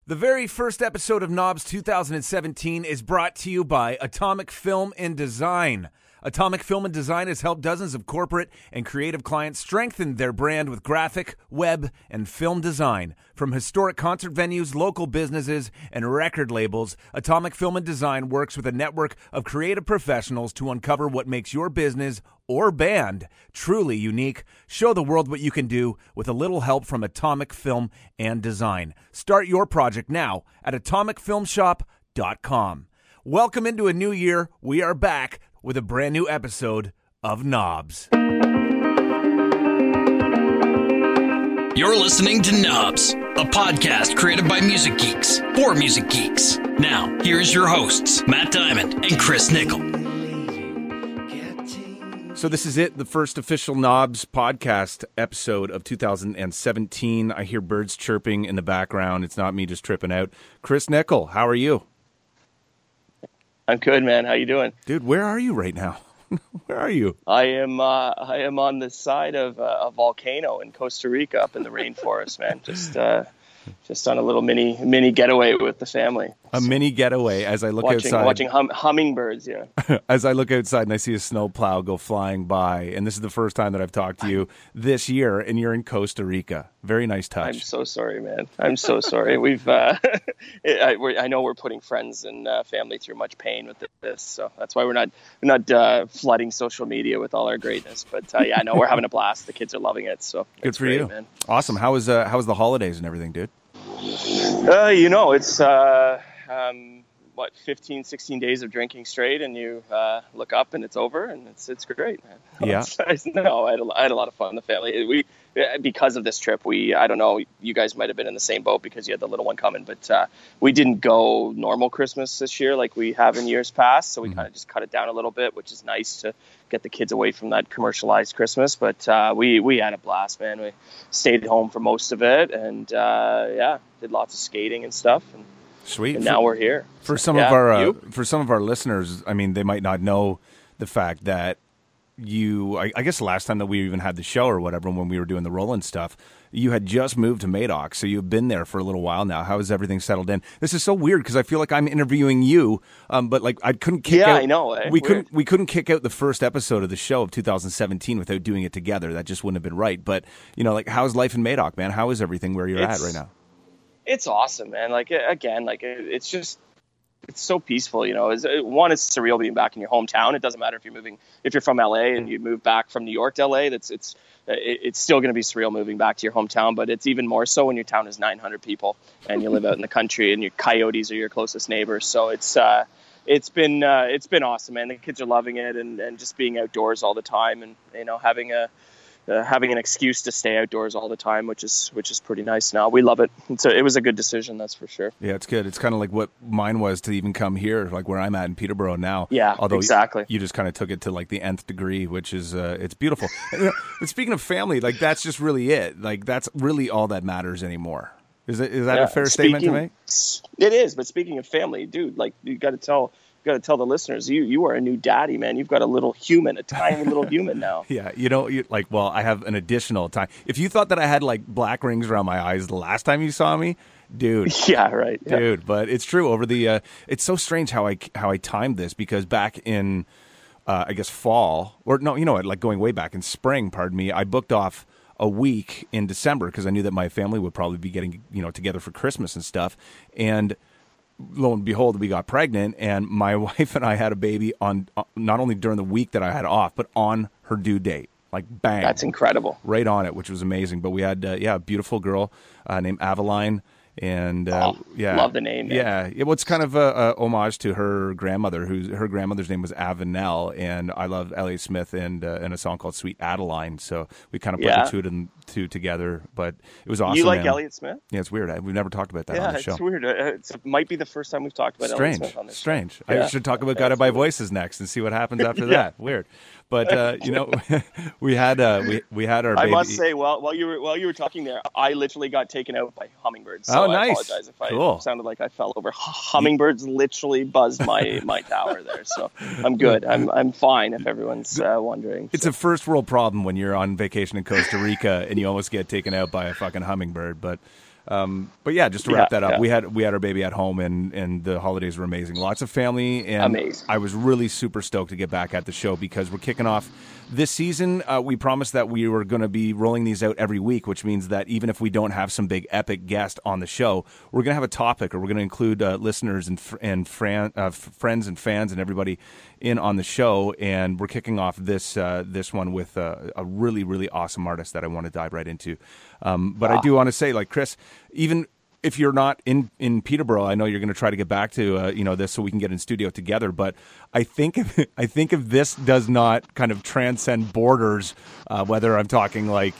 The very first episode of Knobs 2017 is brought to you by Atomic Film and Design. Atomic Film and Design has helped dozens of corporate and creative clients strengthen their brand with graphic, web, and film design. From historic concert venues, local businesses, and record labels, Atomic Film and Design works with a network of creative professionals to uncover what makes your business or band truly unique. Show the world what you can do with a little help from Atomic Film and Design. Start your project now at atomicfilmshop.com. Welcome into a new year. We are back with a brand new episode of Knobs. You're listening to Knobs, a podcast created by music geeks for music geeks. Now, here's your hosts, Matt Diamond and Chris Nickel. So this is it, the first official Knobs podcast episode of 2017. I hear birds chirping in the background. It's not me just tripping out. Chris Nickel, how are you? I'm good, man. How you doing? Dude, where are you right now? Where are you? I am on the side of a volcano in Costa Rica, up in the rainforest, man. Just on a little mini getaway with the family. A mini getaway as I look outside. Watching hummingbirds, yeah. As I look outside and I see a snowplow go flying by, and this is the first time that I've talked to you this year, and you're in Costa Rica. Very nice touch. I'm so sorry, man. I'm so sorry. We've I know we're putting friends and family through much pain with this, so that's why we're not flooding social media with all our greatness. But yeah, no, we're having a blast. The kids are loving it. So good for great, you, man. Awesome. How was the holidays and everything, dude? It's 15, 16 days of drinking straight, and you look up and it's over, and it's great, man. Yeah. No, I had a lot of fun. The family, because of this trip, I don't know, you guys might have been in the same boat because you had the little one coming, but we didn't go normal Christmas this year like we have in years past, so we kind of just cut it down a little bit, which is nice to get the kids away from that commercialized Christmas. But we had a blast, man. We stayed home for most of it, and did lots of skating and stuff. And sweet. And now we're here. For some of our listeners, I mean, they might not know the fact that I guess the last time that we even had the show or whatever, when we were doing the Roland stuff, you had just moved to Madoc, so you've been there for a little while now. How has everything settled in? This is so weird because I feel like I'm interviewing you, but like I couldn't kick out. Yeah, I know. We couldn't kick out the first episode of the show of 2017 without doing it together. That just wouldn't have been right. But like, how's life in Madoc, man? How is everything where you're at right now? It's awesome, man. Like, again, like it's so peaceful, it's surreal being back in your hometown. It doesn't matter if you're from LA and you move back from New York to LA, it's still going to be surreal moving back to your hometown, but it's even more so when your town is 900 people and you live out in the country and your coyotes are your closest neighbors. So it's been awesome, man. The kids are loving it, and just being outdoors all the time, and having an excuse to stay outdoors all the time, which is pretty nice now. We love it. It was a good decision, that's for sure. Yeah, it's good. It's kind of like what mine was to even come here, like where I'm at in Peterborough now. Yeah, although exactly. You just kind of took it to like the nth degree, which is it's beautiful. And speaking of family, like that's just really it. Like that's really all that matters anymore. Is that a fair statement to make? It is. But speaking of family, dude, like you got to tell the listeners, you are a new daddy, man. You've got a tiny little human now. Yeah, I have an additional time. If you thought that I had like black rings around my eyes the last time you saw me, dude. Yeah, right. Yeah. Dude, but it's true. Over the, it's so strange how I timed this, because back in, I guess fall, or no, you know what, like going way back in spring, pardon me, I booked off a week in December because I knew that my family would probably be getting together for Christmas and stuff, and lo and behold, we got pregnant, and my wife and I had a baby on not only during the week that I had off, but on her due date. Like, bang. That's incredible. Right on it, which was amazing. But we had, a beautiful girl named Aveline. And love the name. Man. Yeah, it was kind of a homage to her grandmother, her grandmother's name was Avenel, and I love Elliott Smith and a song called Sweet Adeline. So we kind of put the two together, but it was awesome. You like man. Elliott Smith? Yeah, it's weird. We've never talked about that on the show. Yeah, it's weird. It might be the first time we've talked about Elliott Smith on this show. Strange. I should talk about Guided by Voices next and see what happens after that. Weird. But we had our baby. I must say, while you were talking there, I literally got taken out by hummingbirds. So nice. I apologize if I sounded like I fell over. Hummingbirds literally buzzed my tower there. So I'm good. I'm fine if everyone's wondering. It's a first world problem when you're on vacation in Costa Rica and you almost get taken out by a fucking hummingbird. But But yeah, just to wrap that up, we had our baby at home, and the holidays were amazing. Lots of family, and amazing. I was really super stoked to get back at the show because we're kicking off this season. We promised that we were going to be rolling these out every week, which means that even if we don't have some big epic guest on the show, we're going to have a topic, or we're going to include listeners and friends and fans and everybody in on the show. And we're kicking off this one with a really, really awesome artist that I want to dive right into. But I do want to say, like, Chris, even if you're not in Peterborough, I know you're going to try to get back to this so we can get in studio together. But I think if this does not kind of transcend borders, whether I'm talking like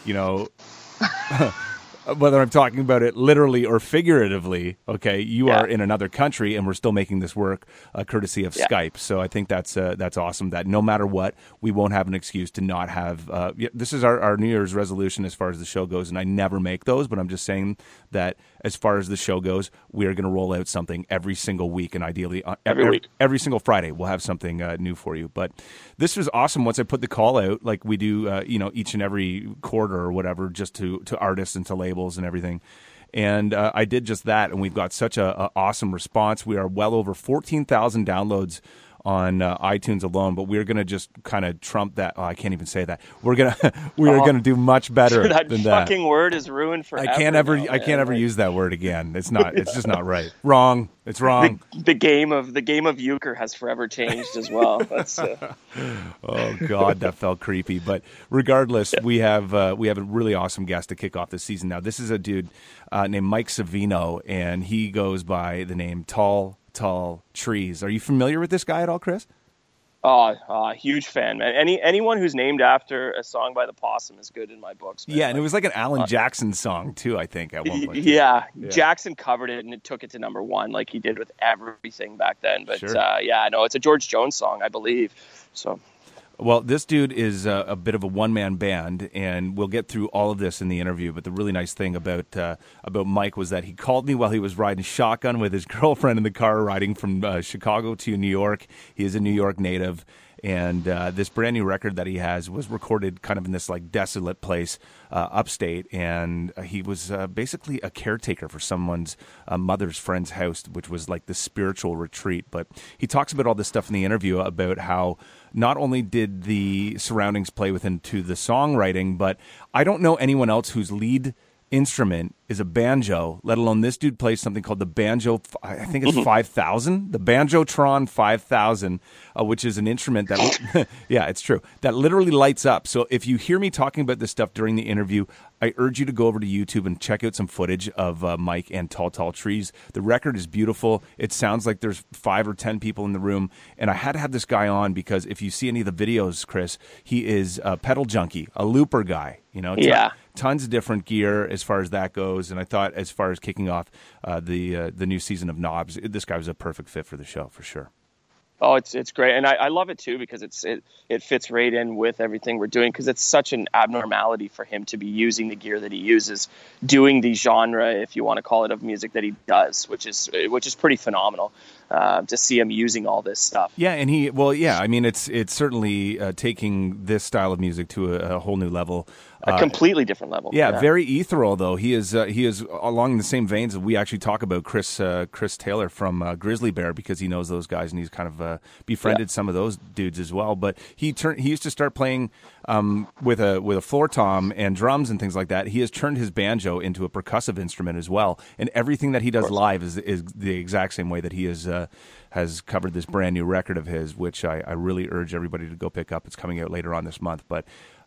whether I'm talking about it literally or figuratively, okay, you are in another country and we're still making this work courtesy of Skype. So I think that's awesome that no matter what, we won't have an excuse to not have, this is our New Year's resolution as far as the show goes, and I never make those, but I'm just saying that as far as the show goes, we are going to roll out something every single week, and ideally every single Friday we'll have something new for you. But this was awesome once I put the call out, like we do each and every quarter or whatever, just to artists and to labels and everything. And I did just that, and we've got such a awesome response. We are well over 14,000 downloads on iTunes alone, but we're going to just kind of trump that. Oh, I can't even say that. We are going to do much better that than that. Fucking word is ruined forever. I can't ever use that word again. It's just not right. Wrong. It's wrong. The game of euchre has forever changed as well. That's oh God, that felt creepy. But regardless, we have a really awesome guest to kick off this season. Now, this is a dude named Mike Savino, and he goes by the name Tall Trees. Are you familiar with this guy at all, Chris? Huge fan, man. Anyone who's named after a song by the Possum is good in my books, man. Yeah, and it was like an Alan Jackson song too, I think, at one point. Yeah, Jackson covered it and it took it to number one, like he did with everything back then. But sure. It's a George Jones song, I believe. So. Well, this dude is a bit of a one-man band, and we'll get through all of this in the interview. But the really nice thing about Mike was that he called me while he was riding shotgun with his girlfriend in the car, riding from Chicago to New York. He is a New York native, and this brand new record that he has was recorded kind of in this like desolate place upstate, and he was basically a caretaker for someone's mother's friend's house, which was like the spiritual retreat. But he talks about all this stuff in the interview about how not only did the surroundings play into the songwriting, but I don't know anyone else whose lead instrument is a banjo, let alone this dude plays something called the banjo, I think it's 5000, the Banjotron 5000, which is an instrument that, yeah, it's true, that literally lights up. So if you hear me talking about this stuff during the interview, I urge you to go over to YouTube and check out some footage of Mike and Tall Trees. The record is beautiful. It sounds like there's 5 or 10 people in the room. And I had to have this guy on because if you see any of the videos, Chris, he is a pedal junkie, a looper guy. Tons of different gear as far as that goes. And I thought as far as kicking off the new season of Knobs, this guy was a perfect fit for the show for sure. Oh, it's great, and I love it too because it fits right in with everything we're doing because it's such an abnormality for him to be using the gear that he uses, doing the genre, if you want to call it, of music that he does, which is pretty phenomenal to see him using all this stuff. Yeah, and it's certainly taking this style of music to a whole new level. A completely different level. Yeah, very ethereal though. He is along the same veins that we actually talk about Chris Taylor from Grizzly Bear because he knows those guys and he's kind of befriended some of those dudes as well. But he used to start playing with a floor tom and drums and things like that. He has turned his banjo into a percussive instrument as well, and everything that he does live is the exact same way that he has covered this brand new record of his, which I really urge everybody to go pick up. It's coming out later on this month, but.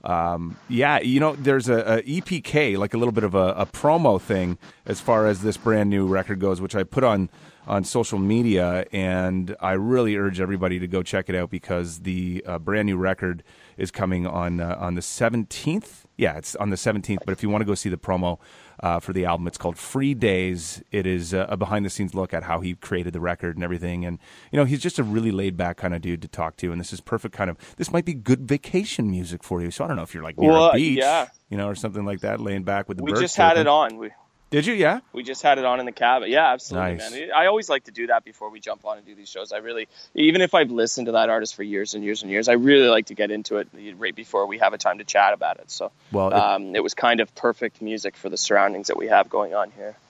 There's a EPK, like a little bit of a promo thing as far as this brand new record goes, which I put on social media, and I really urge everybody to go check it out because the brand new record is coming on the 17th. Yeah, it's on the 17th, but if you want to go see the promo for the album, it's called Free Days. It is a behind-the-scenes look at how he created the record and everything, and he's just a really laid-back kind of dude to talk to, and this is perfect this might be good vacation music for you, so I don't know if you're like near a beach, or something like that, laying back with the birds. We just had it on. Did you? Yeah. We just had it on in the cabin. Yeah, absolutely, nice. Man. I always like to do that before we jump on and do these shows. Even if I've listened to that artist for years and years and years, I really like to get into it right before we have a time to chat about it. So, it was kind of perfect music for the surroundings that we have going on here.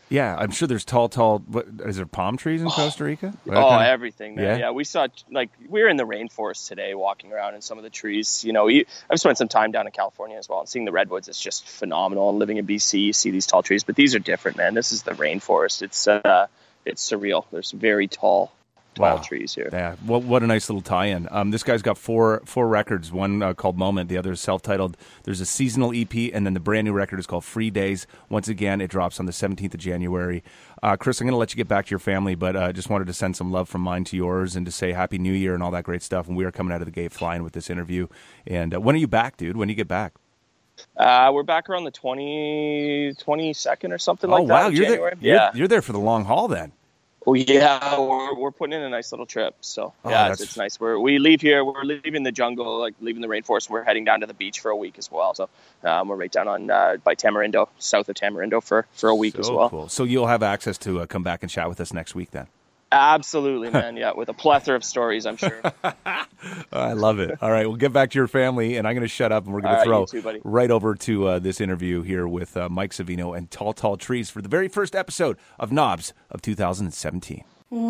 Yeah, I'm sure there's tall. What is there? Palm trees in Costa Rica? Everything, man. Yeah, we saw we were in the rainforest today, walking around in some of the trees. I've spent some time down in California as well, and seeing the redwoods is just phenomenal. And living in BC, you see these tall trees, but these are different, man. This is the rainforest. It's surreal. There's very tall trees here. Yeah, what a nice little tie-in. This guy's got four records, one called Moment, the other is self-titled. There's a seasonal EP, and then the brand new record is called Free Days. Once again, it drops on the 17th of January. Chris, I'm going to let you get back to your family, but I just wanted to send some love from mine to yours and to say Happy New Year and all that great stuff. And we are coming out of the gate flying with this interview. And when are you back, dude? When do you get back? We're back around the 22nd or something like that. Oh, wow. You're there for the long haul then. Oh yeah, we're putting in a nice little trip. So it's nice. We leave here. We're leaving the jungle, like leaving the rainforest. We're heading down to the beach for a week as well. So we're right down on by Tamarindo, south of Tamarindo for a week as well. Cool. So you'll have access to come back and chat with us next week then. Absolutely, man. Yeah, with a plethora of stories, I'm sure. I love it. All right, we'll get back to your family, and I'm going to shut up, and we're going to throw right over to this interview here with Mike Savino and Tall Trees for the very first episode of Knobs of 2017.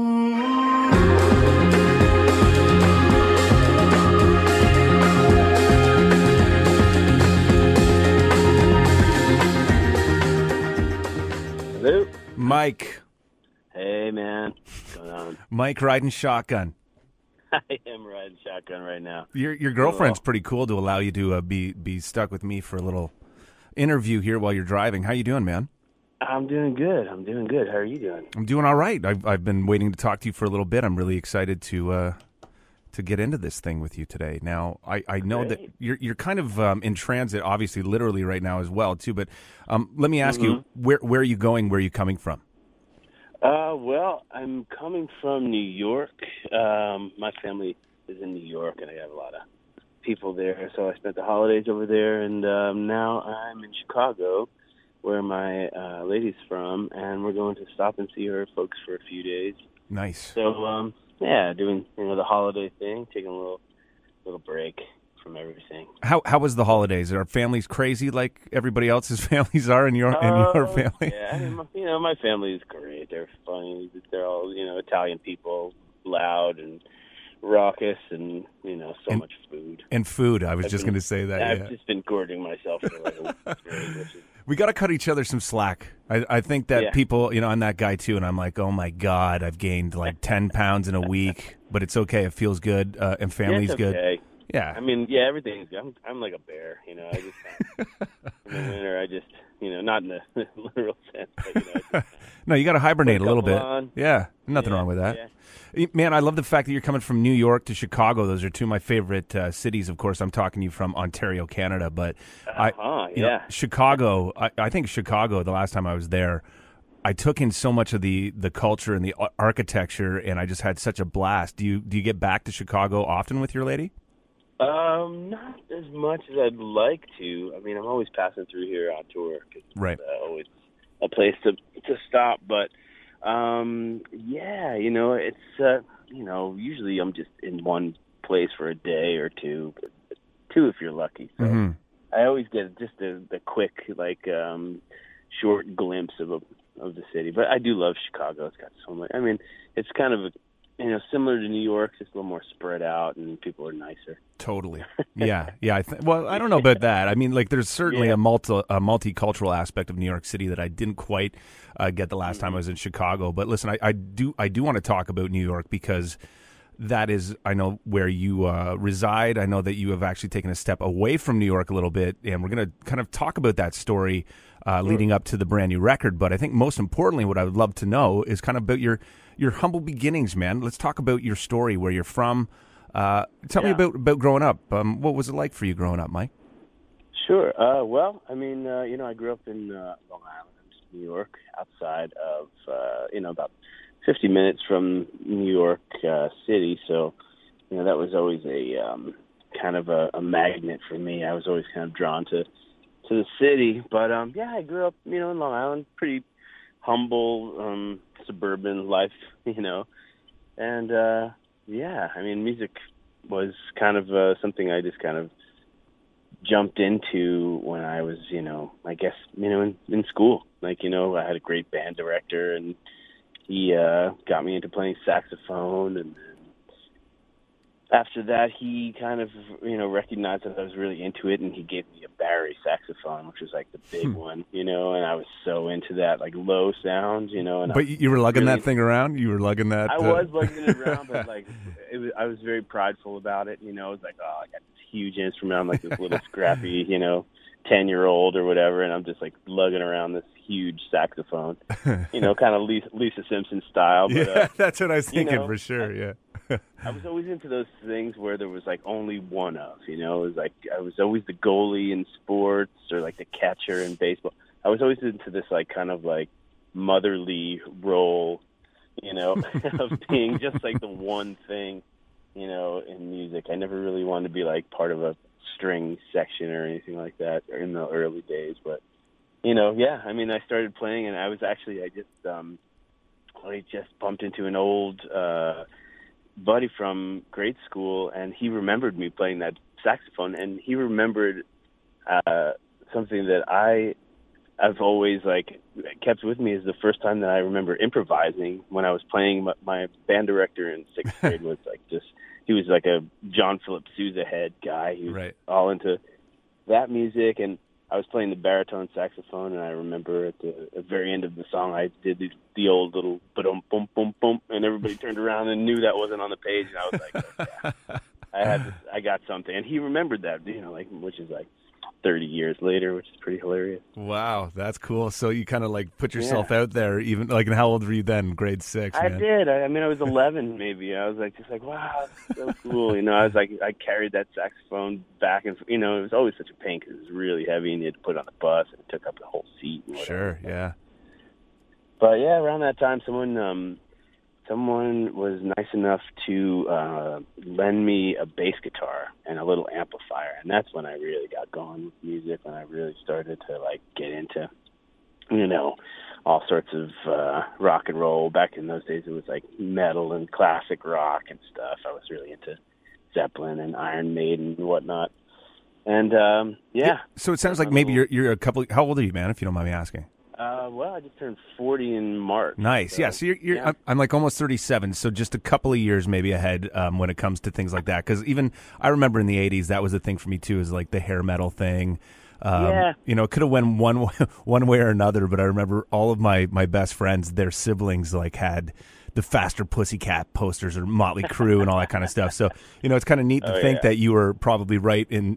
Hello? Mike. Hey, man. What's going on? Mike riding shotgun. I am riding shotgun right now. Your girlfriend's pretty cool to allow you to be stuck with me for a little interview here while you're driving. How you doing, man? I'm doing good. How are you doing? I'm doing all right. I've been waiting to talk to you for a little bit. I'm really excited to get into this thing with you today. Now, I know that you're kind of in transit, obviously, literally right now as well, too. But let me ask you, where are you going? Where are you coming from? Well, I'm coming from New York. My family is in New York, and I have a lot of people there. So I spent the holidays over there, and now I'm in Chicago, where my lady's from, and we're going to stop and see her folks for a few days. Nice. So, doing the holiday thing, taking a little break from everything. How was the holidays? Are families crazy like everybody else's families are in your family? Yeah, my family is great. They're funny. They're all Italian people, loud and raucous, and so much food. And food. I was just going to say that. I've just been gorging myself for We got to cut each other some slack. I think that people, I'm that guy too, and I'm like, oh my God, I've gained like 10 pounds in a week, but it's okay. It feels good, and family's it's okay. good. Yeah. I mean, everything's good. I'm like a bear, I just, in the winter, I just, not in the literal sense, but, no, you got to hibernate a little bit. On. Yeah. Nothing wrong with that. Yeah. Man, I love the fact that you're coming from New York to Chicago. Those are two of my favorite cities. Of course, I'm talking to you from Ontario, Canada, but Chicago, I think Chicago, the last time I was there, I took in so much of the culture and the architecture, and I just had such a blast. Do you get back to Chicago often with your lady? Not as much as I'd like to. I mean, I'm always passing through here on tour. Right. It's always a place to stop. But, it's, usually I'm just in one place for a day or two, if you're lucky. So I always get just the quick, short glimpse of the city. But I do love Chicago. It's got so much. I mean, it's kind of similar to New York, just a little more spread out, and people are nicer. Totally. Yeah. Well, I don't know about that. I mean, there's certainly a multicultural aspect of New York City that I didn't quite get the last time I was in Chicago. But listen, I do want to talk about New York because that is, I know, where you reside. I know that you have actually taken a step away from New York a little bit, and we're going to kind of talk about that story leading up to the brand new record. But I think most importantly, what I would love to know is kind of about your humble beginnings, man. Let's talk about your story, where you're from. Tell me about growing up. What was it like for you growing up, Mike? Sure. Well, I mean, I grew up in Long Island, New York, outside of, about 50 minutes from New York City. So, that was always a kind of a magnet for me. I was always kind of drawn to the city. But, I grew up, in Long Island, pretty humble, suburban life, and I mean, music was kind of something I just kind of jumped into when I was, I guess, in school, Like, you know, I had a great band director, and he got me into playing saxophone, and after that, he kind of, you know, recognized that I was really into it, and he gave me a Barry saxophone, which was like the big one, you know, and I was so into that, like low sound, you know. And but you were lugging that thing around? You were lugging that? I was lugging it around, but like, I was very prideful about it, you know. It was like, oh, I got this huge instrument. I'm like this little scrappy, you know, 10-year-old or whatever, and I'm just like lugging around this huge saxophone, you know, kind of Lisa Simpson style. But, yeah, that's what I was thinking, you know, for sure, yeah. I was always into those things where there was like only one of, you know, it was like I was always the goalie in sports or like the catcher in baseball. I was always into this like kind of like motherly role, you know, of being just like the one thing, you know, in music. I never really wanted to be like part of a string section or anything like that in the early days. But, you know, yeah, I mean, I started playing, and I just bumped into an old buddy from grade school, and he remembered me playing that saxophone, and he remembered something that I've always like kept with me is the first time that I remember improvising when I was playing. My band director in 6th grade was like just, he was like a John Philip Sousa head guy. He was all into that music, and I was playing the baritone saxophone, and I remember at the very end of the song, I did the old little ba-dum, boom, boom, boom, and everybody turned around and knew that wasn't on the page, and I was like, oh, yeah, I got something, and he remembered that, you know, like, which is like 30 years later, which is pretty hilarious. Wow, that's cool. So you kind of like put yourself out there, even like, and how old were you then? Grade 6? I did. I mean, I was 11 maybe. I was like, just like, wow, that's so cool. You know, I was like, I carried that saxophone back, and you know, it was always such a pain because it was really heavy, and you had to put it on the bus, and it took up the whole seat. And sure, yeah. But yeah, around that time, someone was nice enough to lend me a bass guitar and a little amplifier, and that's when I really got going with music, when I really started to like get into, you know, all sorts of rock and roll. Back in those days, it was like metal and classic rock and stuff. I was really into Zeppelin and Iron Maiden and whatnot. And yeah. So it sounds like maybe you're a couple. How old are you, man? If you don't mind me asking. Well, I just turned 40 in March. Nice, yeah. So you're yeah. I'm like almost 37, so just a couple of years maybe ahead when it comes to things like that. Because even I remember in the 80s, that was a thing for me too, is like the hair metal thing. You know, it could have went one way or another, but I remember all of my best friends, their siblings like had the Faster Pussycat posters or Motley Crue and all that kind of stuff. So, you know, it's kind of neat to think that you were probably right in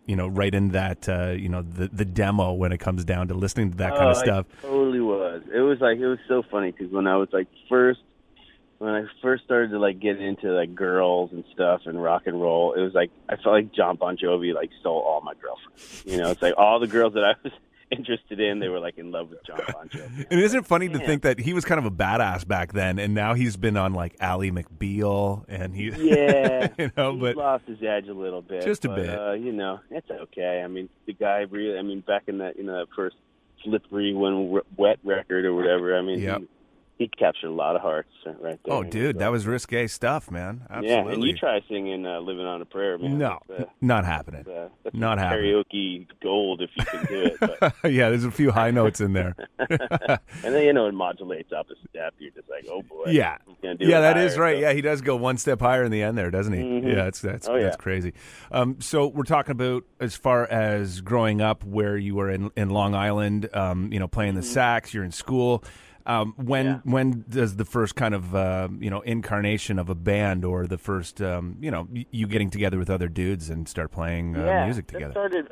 that, you know, the demo when it comes down to listening to that kind of stuff. It totally was. It was so funny because when I was like first started to like get into like girls and stuff and rock and roll, it was like, I felt like John Bon Jovi like stole all my girlfriends. You know, it's like all the girls that I was interested in, they were like in love with John Bon Jovi. And isn't it funny to think that he was kind of a badass back then, and now he's been on like Ally McBeal, and he, you know, but he lost his edge a little bit, just a bit. You know, it's okay. I mean, the guy really, I mean, back in that, you know, that first Slippery When Wet record or whatever, I mean, he captured a lot of hearts right there. Oh, dude, that was risque stuff, man. Absolutely. Yeah, and you try singing "Living on a Prayer," man. No, not happening. That's not happening. Karaoke gold if you can do it. But. Yeah, there's a few high notes in there. And then, you know, it modulates up a step. You're just like, oh boy. Yeah, that is right. So. Yeah, he does go one step higher in the end there, doesn't he? Mm-hmm. Yeah, that's crazy. So we're talking about as far as growing up, where you were in Long Island, you know, playing the sax. You're in school. When does the first kind of incarnation of a band, or the first you getting together with other dudes and start playing music together?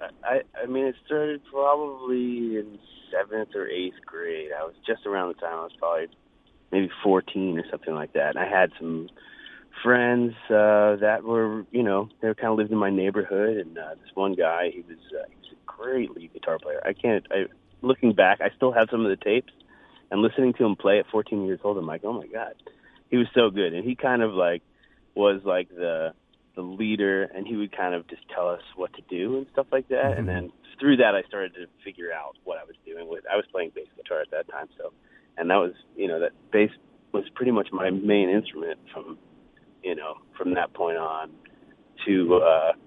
It started probably in 7th or 8th grade. I was just around the time I was probably maybe 14 or something like that. And I had some friends that were, you know, they kind of lived in my neighborhood, and this one guy, he was a great lead guitar player. Looking back, I still have some of the tapes. And listening to him play at 14 years old, I'm like, oh my God, he was so good. And he kind of like was like the leader, and he would kind of just tell us what to do and stuff like that. Mm-hmm. And then through that, I started to figure out what I was doing with. I was playing bass guitar at that time, and that was, you know, that bass was pretty much my main instrument from that point on to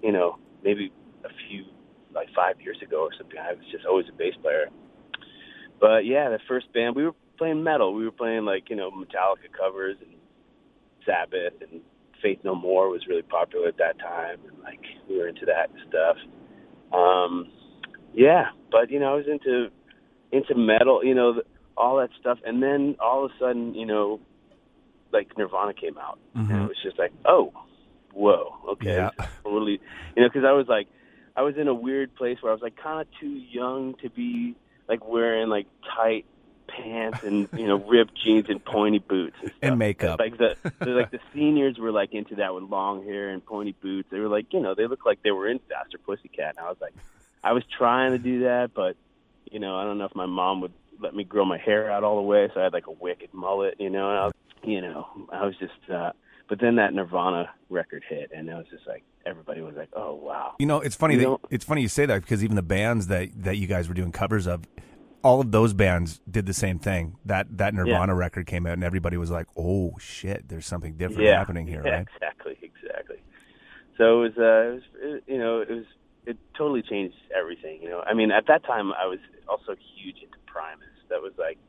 maybe a few, like 5 years ago or something. I was just always a bass player. But yeah, the first band, we were playing metal. We were playing like, Metallica covers and Sabbath, and Faith No More was really popular at that time, and like we were into that stuff. Yeah, but I was into metal, all that stuff, and then all of a sudden, like Nirvana came out, and it was just like, oh, whoa, okay, Yeah. totally, because I was in a weird place where I was like kind of too young to be like wearing like tight pants and ripped jeans and pointy boots and, stuff. And makeup. Like the seniors were like into that with long hair and pointy boots. They were like, they looked like they were in Faster Pussycat, and I was like, I was trying to do that, but I don't know if my mom would let me grow my hair out all the way, so I had like a wicked mullet, and I was just but then that Nirvana record hit, and it was just like everybody was like, oh wow. It's funny it's funny you say that, because even the bands that you guys were doing covers of, all of those bands did the same thing. That Nirvana record came out, and everybody was like, "Oh shit, there's something different happening here." Yeah, right? Exactly. So it totally changed everything. I mean, at that time, I was also huge into Primus. That was like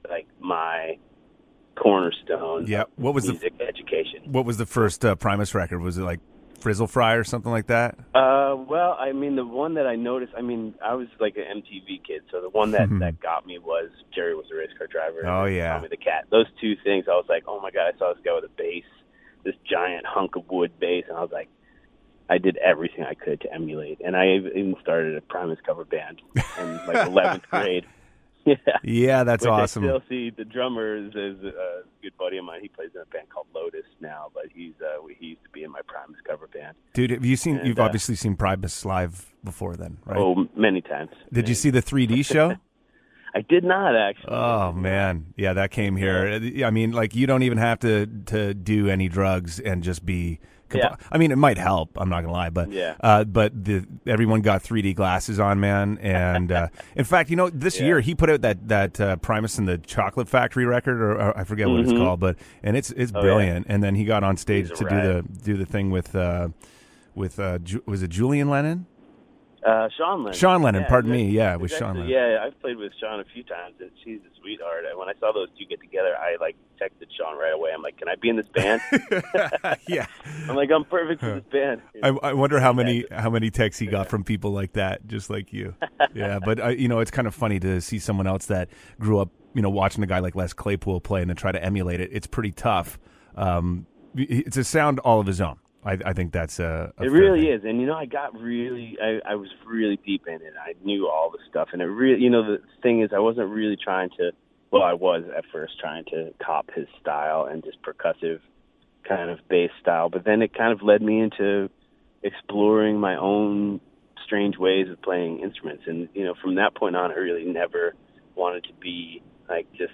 my cornerstone. Yeah. What was music education? What was the first Primus record? Was it like Frizzle Fry or something like that? Well, I mean, the one that I noticed, I was like an MTV kid, so the one that got me was Jerry Was a Race Car Driver. Oh, yeah. Tommy the Cat. Those two things, I was like, oh my God, I saw this guy with a bass, this giant hunk of wood bass, and I was like, I did everything I could to emulate. And I even started a Primus cover band in like 11th grade. Yeah, that's which awesome. I still see the drummer is a good buddy of mine. He plays in a band called Lotus now, but he used to be in my Primus cover band. Dude, have you seen? You've obviously seen Primus live before, then, right? Oh, many times. Did you see the 3D show? I did not, actually. Oh man, yeah, that came here. I mean, like, you don't even have to do any drugs and just be. Yeah. I mean, it might help. I'm not gonna lie, but everyone got 3D glasses on, man. And in fact, this year he put out that Primus and the Chocolate Factory record, or I forget what it's called, but it's brilliant. Yeah. And then he got on stage to do the thing with was it Julian Lennon? Sean Lennon. Sean Lennon, pardon me. Yeah, with Sean Lennon. Yeah, I've played with Sean a few times, and she's a sweetheart. And when I saw those two get together, I texted Sean right away. I'm like, "Can I be in this band?" Yeah. I'm like, "I'm perfect for this band." I wonder how many texts he got from people like that, just like you. Yeah, but it's kind of funny to see someone else that grew up, watching a guy like Les Claypool play and then try to emulate it. It's pretty tough. It's a sound all of his own. I think that's it really is. And, I got I was really deep in it. I knew all the stuff. And it really, the thing is, I wasn't really trying to, well, I was at first trying to cop his style and just percussive kind of bass style. But then it kind of led me into exploring my own strange ways of playing instruments. And, from that point on, I really never wanted to be like just,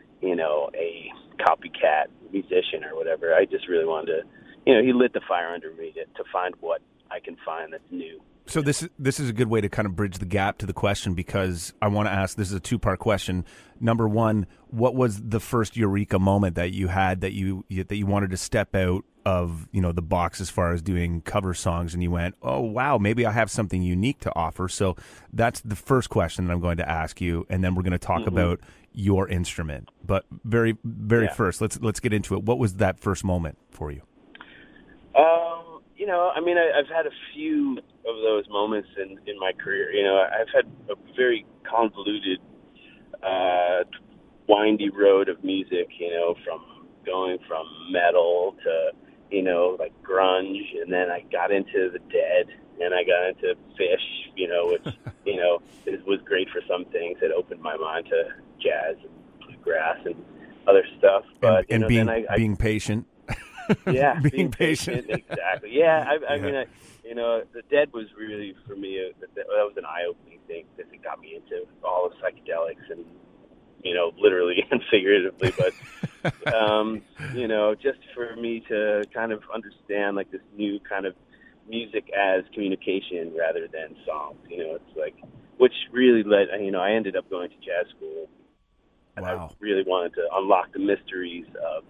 a copycat musician or whatever. I just really wanted to, he lit the fire under me to find what I can find that's new. So this is a good way to kind of bridge the gap to the question, because I want to ask, this is a two-part question. Number one, what was the first eureka moment that you had that you wanted to step out of, the box as far as doing cover songs, and you went, oh, wow, maybe I have something unique to offer? So that's the first question that I'm going to ask you, and then we're going to talk about your instrument. But very, very first, let's get into it. What was that first moment for you? I've had a few of those moments in my career. I've had a very convoluted, windy road of music, from going from metal to, like grunge. And then I got into the Dead, and I got into Fish, which, it was great for some things. It opened my mind to jazz and bluegrass and other stuff. But, and being patient. Yeah, being patient. Exactly. Yeah, I mean, the Dead was really, for me, that was an eye-opening thing, because it got me into all the psychedelics and, literally and figuratively. But, just for me to kind of understand, like, this new kind of music as communication rather than songs. It's like, which really led, I ended up going to jazz school. And wow. I really wanted to unlock the mysteries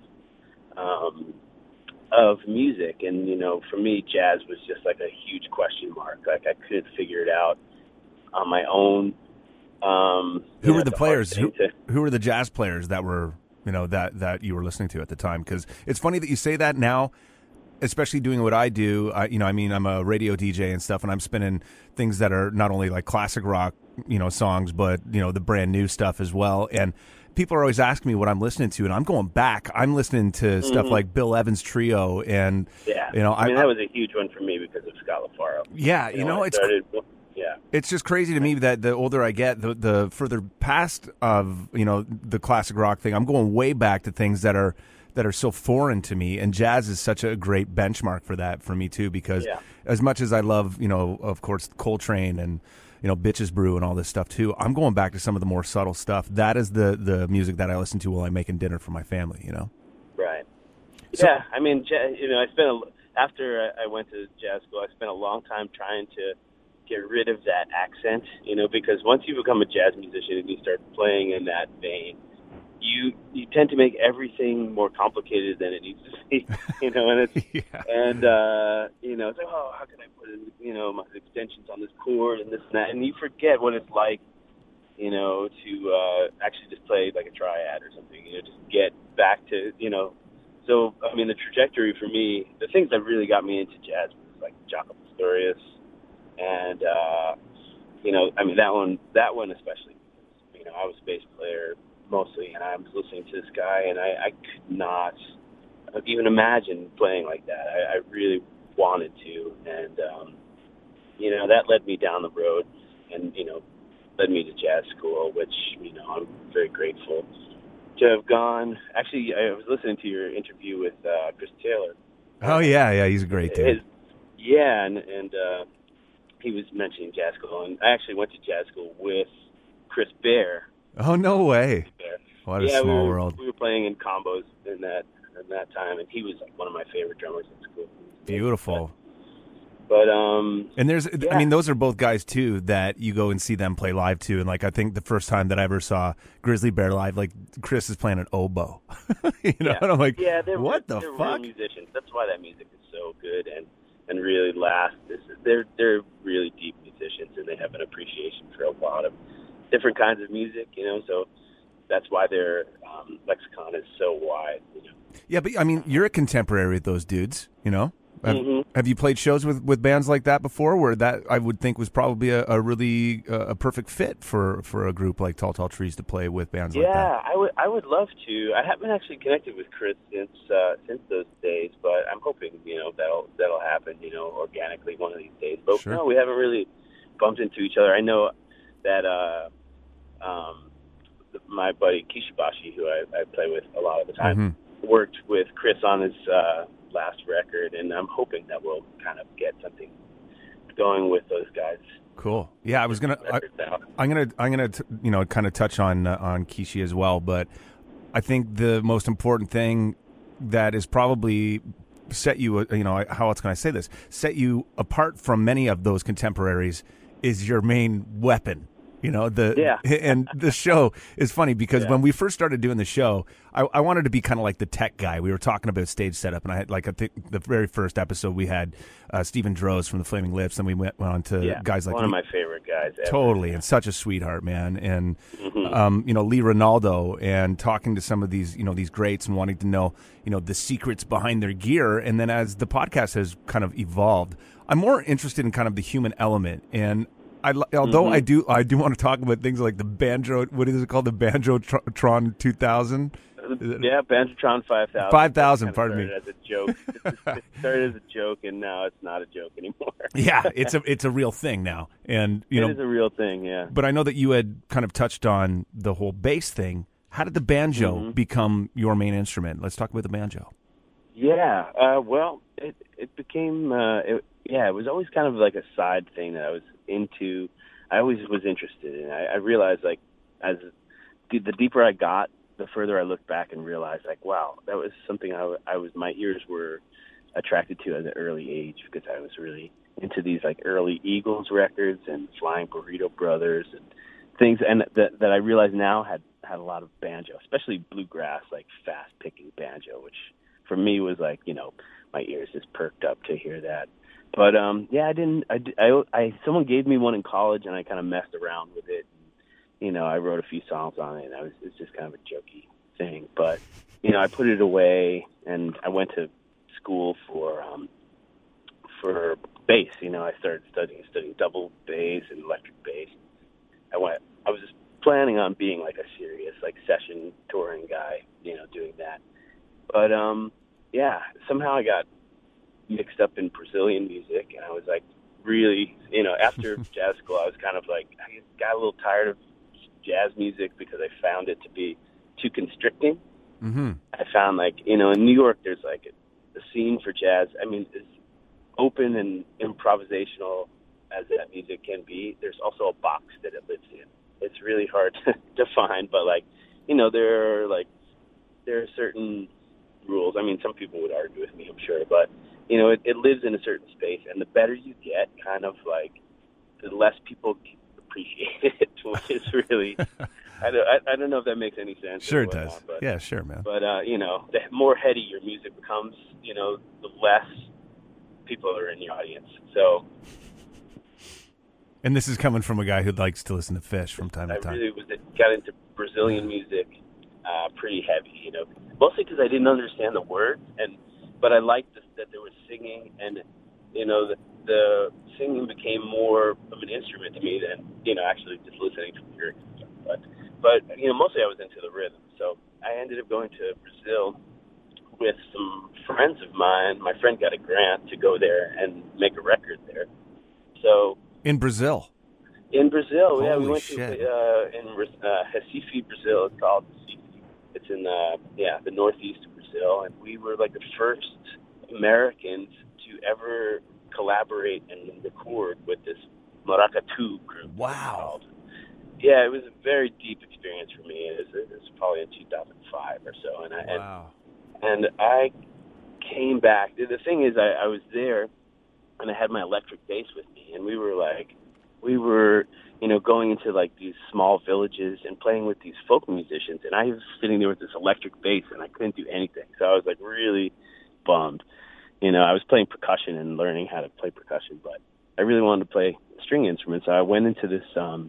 of music. And, for me, jazz was just like a huge question mark. Like, I couldn't figure it out on my own. Who were the players? Who were the jazz players that were, that you were listening to at the time? Because it's funny that you say that now, especially doing what I do. I'm a radio DJ and stuff, and I'm spinning things that are not only like classic rock, songs, but, the brand new stuff as well. And people are always asking me what I'm listening to, and I'm going back. I'm listening to stuff like Bill Evans Trio, and that was a huge one for me because of Scott LaFaro. Yeah, it's just crazy to me that the older I get, the further past of the classic rock thing, I'm going way back to things that are so foreign to me, and jazz is such a great benchmark for that for me too. Because as much as I love, of course, Coltrane and Bitches Brew and all this stuff too, I'm going back to some of the more subtle stuff. That is the music that I listen to while I'm making dinner for my family. Right. So, yeah, I mean, after I went to jazz school, I spent a long time trying to get rid of that accent, because once you become a jazz musician and you start playing in that vein, you tend to make everything more complicated than it needs to be, and it's it's like, oh, how can I put my extensions on this chord and this and that, and you forget what it's like, to actually just play like a triad or something, just get back to, So I mean, the trajectory for me, the things that really got me into jazz was like Jaco Pastorius, and that one especially, because I was a bass player mostly, and I was listening to this guy, and I could not even imagine playing like that. I really wanted to, and that led me down the road, and led me to jazz school, which I'm very grateful to have gone. Actually, I was listening to your interview with Chris Taylor. Oh yeah, he's a great dude. And he was mentioning jazz school, and I actually went to jazz school with Chris Bear. Oh, no way! What a small world. We were playing in combos in that time, and he was like one of my favorite drummers in school. Beautiful. But and those are both guys too that you go and see them play live too. And like, I think the first time that I ever saw Grizzly Bear live, like Chris is playing an oboe, and I'm like, what the fuck? Real musicians. That's why that music is so good and really lasts. They're really deep musicians, and they have an appreciation for a lot of different kinds of music, so that's why their lexicon is so wide. Yeah, but I mean, you're a contemporary with those dudes, Have you played shows with bands like that before, where that I would think was probably a really a perfect fit for a group like Tall Tall Trees to play with bands like that? Yeah, I would love to. I haven't actually connected with Chris since those days, but I'm hoping that'll happen organically one of these days. But sure. No, we haven't really bumped into each other. I know that my buddy Kishibashi, who I play with a lot of the time, worked with Chris on his last record, and I'm hoping that we'll kind of get something going with those guys. Cool. Yeah, I'm gonna kind of touch on Kishi as well, but I think the most important thing that is probably set you, how else can I say this? Set you apart from many of those contemporaries is your main weapon. And the show is funny because when we first started doing the show, I wanted to be kind of like the tech guy. We were talking about stage setup, and I had I think the very first episode we had Stephen Droz from the Flaming Lips, and we went on to guys like one of my favorite guys ever. Totally, and such a sweetheart, man. And Lee Ronaldo, and talking to some of these these greats and wanting to know the secrets behind their gear. And then as the podcast has kind of evolved, I'm more interested in kind of the human element. And although I do want to talk about things like the banjo. What is it called? The Banjotron 2000. Yeah, Banjotron 5000. 5000. Pardon me. As a joke. It started as a joke, and now it's not a joke anymore. Yeah, it's a real thing now, and it is a real thing. Yeah. But I know that you had kind of touched on the whole bass thing. How did the banjo become your main instrument? Let's talk about the banjo. Yeah. Well, it became. It was always kind of like a side thing that I was into. I always was interested in. I realized, like, as the deeper I got, the further I looked back and realized, like, wow, that was something my ears were attracted to at an early age, because I was really into these like early Eagles records and Flying Burrito Brothers and things, and that I realize now had a lot of banjo, especially bluegrass, like fast picking banjo, which for me was like, my ears just perked up to hear that. But someone gave me one in college, and I kind of messed around with it. I wrote a few songs on it, and it's just kind of a jokey thing. But, I put it away, and I went to school for bass. I started studying double bass and electric bass. I was just planning on being like a serious like session touring guy, doing that. But somehow I got mixed up in Brazilian music, and I was like really, after jazz school, I was kind of like, I got a little tired of jazz music because I found it to be too constricting. Mm-hmm. I found like, in New York, there's like a scene for jazz. I mean, as open and improvisational as that music can be, there's also a box that it lives in. It's really hard to define, but like, there are certain rules. I mean, some people would argue with me, I'm sure, but it lives in a certain space, and the better you get, kind of like, the less people appreciate it, which is really, I don't know if that makes any sense. Sure it does. But, yeah, sure, man. But, the more heady your music becomes, the less people are in the audience. So. And this is coming from a guy who likes to listen to Fish from time to time. I really got into Brazilian music pretty heavy, mostly because I didn't understand the words, but I liked that there was singing, and the singing became more of an instrument to me than actually just listening to lyrics and stuff. But mostly I was into the rhythm, so I ended up going to Brazil with some friends of mine. My friend got a grant to go there and make a record there. So in Brazil. In Brazil, Holy we went shit. to in Recife, Brazil. It's called Recife. It's in the northeast of Brazil, and we were like the first Americans to ever collaborate and record with this Maracatu group. Wow. Yeah, it was a very deep experience for me. It was probably in 2005 or so, and I came back. The thing is, I was there, and I had my electric bass with me, and we were going into like these small villages and playing with these folk musicians, and I was sitting there with this electric bass, and I couldn't do anything. So I was like really bummed. I was playing percussion and learning how to play percussion, but I really wanted to play string instruments. So I went into this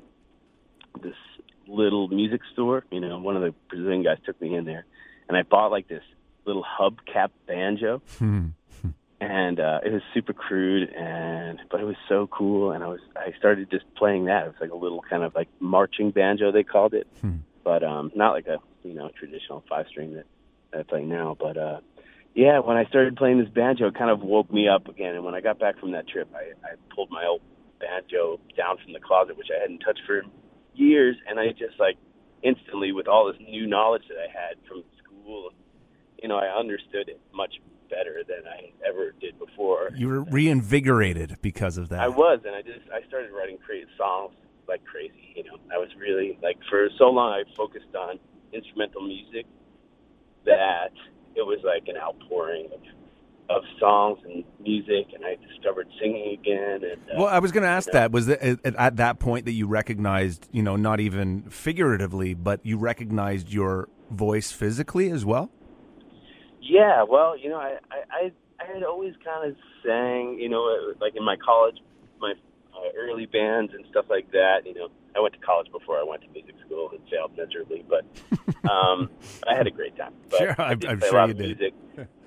little music store. One of the Brazilian guys took me in there, and I bought like this little hubcap banjo. And it was super crude, but it was so cool. And I started just playing that. It was like a little kind of like marching banjo, they called it, but not like a traditional 5-string that I play now. But when I started playing this banjo, it kind of woke me up again. And when I got back from that trip, I pulled my old banjo down from the closet, which I hadn't touched for years, and I just like instantly, with all this new knowledge that I had from school, I understood it much better than I ever did before. You were reinvigorated because of that. I was, and I started writing songs like crazy. I was really like, for so long I focused on instrumental music that it was like an outpouring of songs and music, and I discovered singing again. And well, I was going to ask that. Was it at that point that you recognized, not even figuratively, but you recognized your voice physically as well? Yeah, well, I had always kind of sang, like in my college, my early bands and stuff like that. I went to college before I went to music school and failed miserably, but I had a great time. But sure, I'm sure you did. Music,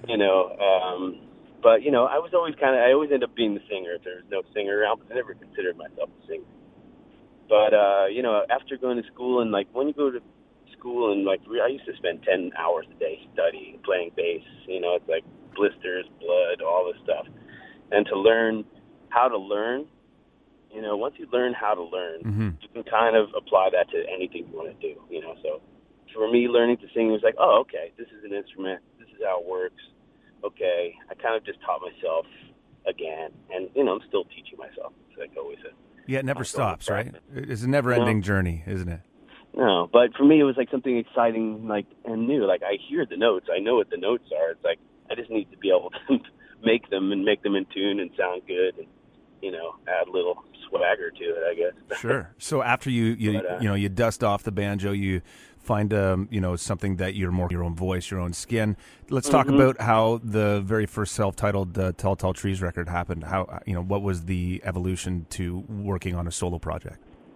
but I was always I always end up being the singer if there was no singer around, but I never considered myself a singer. But after going to school, and like when you go to school, and like I used to spend 10 hours a day studying, playing bass. It's like blisters, blood, all this stuff. And to learn how to learn, once you learn how to learn, you can kind of apply that to anything you want to do. So for me, learning to sing was like, oh, okay, this is an instrument. This is how it works. Okay, I kind of just taught myself again, and I'm still teaching myself. It's like always it never stops, right? It's a never-ending journey, isn't it? No, but for me, it was like something exciting, like, and new. Like, I hear the notes. I know what the notes are. It's like, I just need to be able to make them in tune and sound good, and, add a little swagger to it, I guess. Sure. So after you dust off the banjo, you find, something that you're more your own voice, your own skin. Let's talk about how the very first self-titled Tall Tall Trees record happened. How, what was the evolution to working on a solo project?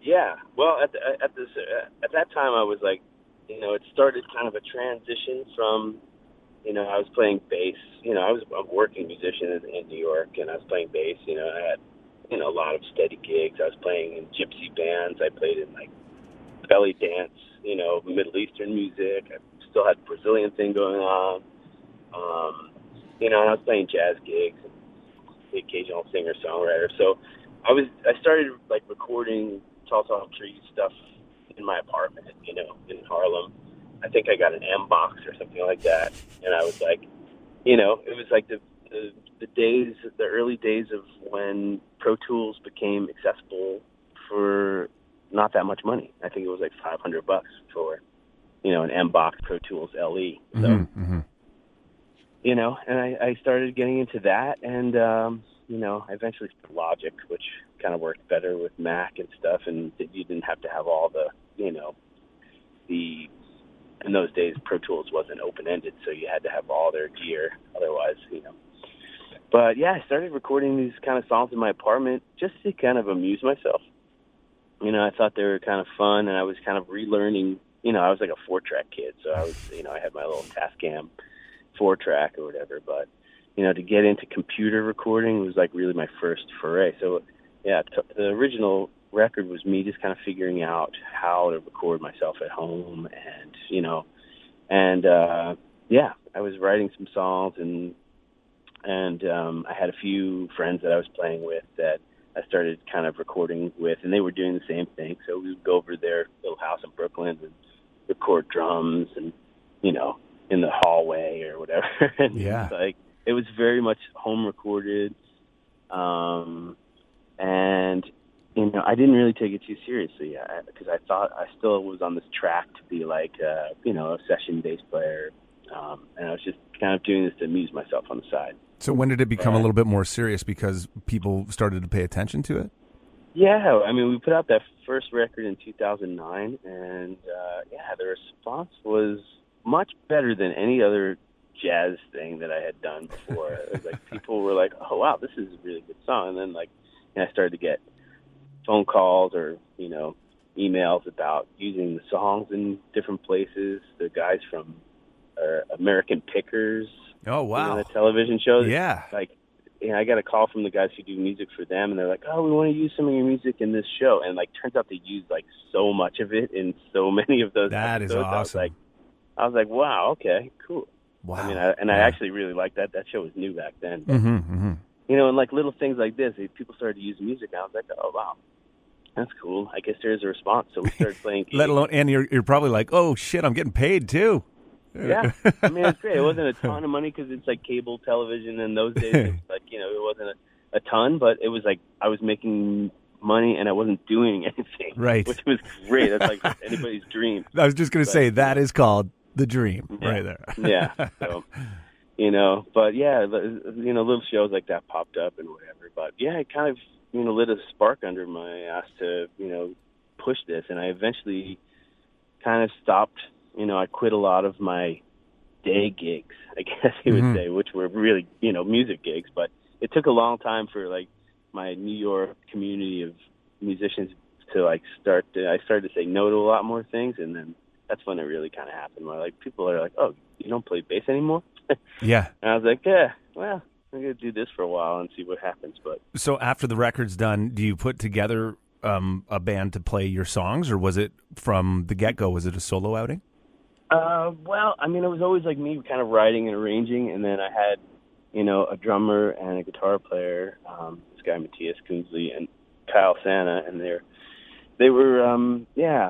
Yeah. Well, at that time, I was like, it started kind of a transition from, I was playing bass. I was a working musician in New York, and I was playing bass. I had, a lot of steady gigs. I was playing in gypsy bands. I played in like belly dance, Middle Eastern music. I still had the Brazilian thing going on. And I was playing jazz gigs and the occasional singer-songwriter. So I started like recording Tall Tall Trees stuff in my apartment, in Harlem. I think I got an M box or something like that. And I was like, it was like the early days of when Pro Tools became accessible for not that much money. I think it was like $500 for, an M box Pro Tools LE. So, Mm-hmm. And I started getting into that, and I eventually started Logic, which kind of worked better with Mac and stuff, and you didn't have to have all the, in those days Pro Tools wasn't open-ended, so you had to have all their gear, otherwise, But yeah, I started recording these kind of songs in my apartment just to kind of amuse myself. I thought they were kind of fun, and I was kind of relearning, I was like a 4-track kid, so I was, I had my little Tascam 4-track or whatever, but to get into computer recording was like really my first foray. So yeah, the original record was me just kind of figuring out how to record myself at home, and yeah, I was writing some songs, and I had a few friends that I was playing with that I started kind of recording with, and they were doing the same thing. So we would go over to their little house in Brooklyn and record drums and, in the hallway or whatever. And Yeah. it was very much home recorded. And, I didn't really take it too seriously because I thought I still was on this track to be like, a session bass player. And I was just kind of doing this to amuse myself on the side. So when did it become a little bit more serious because people started to pay attention to it? Yeah, we put out that first record in 2009, and the response was much better than any other jazz thing that I had done before. It was like people were like, "Oh wow, this is a really good song," and then I started to get phone calls or emails about using the songs in different places. The guys from American Pickers. Oh wow! The television shows. Yeah. I got a call from the guys who do music for them, and they're like, "Oh, we want to use some of your music in this show." And turns out they used so much of it in so many of those. That episodes. is awesome. I was like, "Wow, okay, cool." Wow. I actually really liked that. That show was new back then. But, Mm-hmm, mm-hmm. and little things like this, people started to use music, and I was like, "Oh wow, that's cool. I guess there's a response." So we started playing. Let alone, and you're probably like, "Oh shit, I'm getting paid too." Yeah, it's great. It wasn't a ton of money because it's cable television in those days. It wasn't a ton, but it was I was making money and I wasn't doing anything, right? Which was great. That's anybody's dream. I was just going to say that is called the dream, right there. Yeah. So, but yeah, little shows like that popped up and whatever. But yeah, it kind of lit a spark under my ass to push this, and I eventually kind of stopped. I quit a lot of my day gigs, I guess you would say, which were really, music gigs. But it took a long time for my New York community of musicians to I started to say no to a lot more things, and then that's when it really kind of happened. Where people are like, "Oh, you don't play bass anymore?" Yeah. And I was like, "Yeah, well, I'm gonna do this for a while and see what happens." But so after the record's done, do you put together a band to play your songs, or was it from the get-go? Was it a solo outing? Well, it was always me kind of writing and arranging, and then I had, a drummer and a guitar player, this guy Matthias Kunzli and Kyle Santa, and they were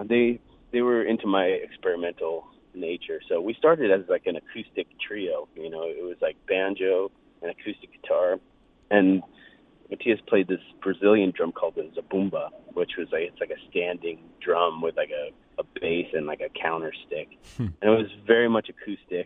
into my experimental nature. So we started as an acoustic trio. It was banjo and acoustic guitar, and Matthias played this Brazilian drum called the zabumba, which was it's a standing drum with a bass and a counter stick. And it was very much acoustic,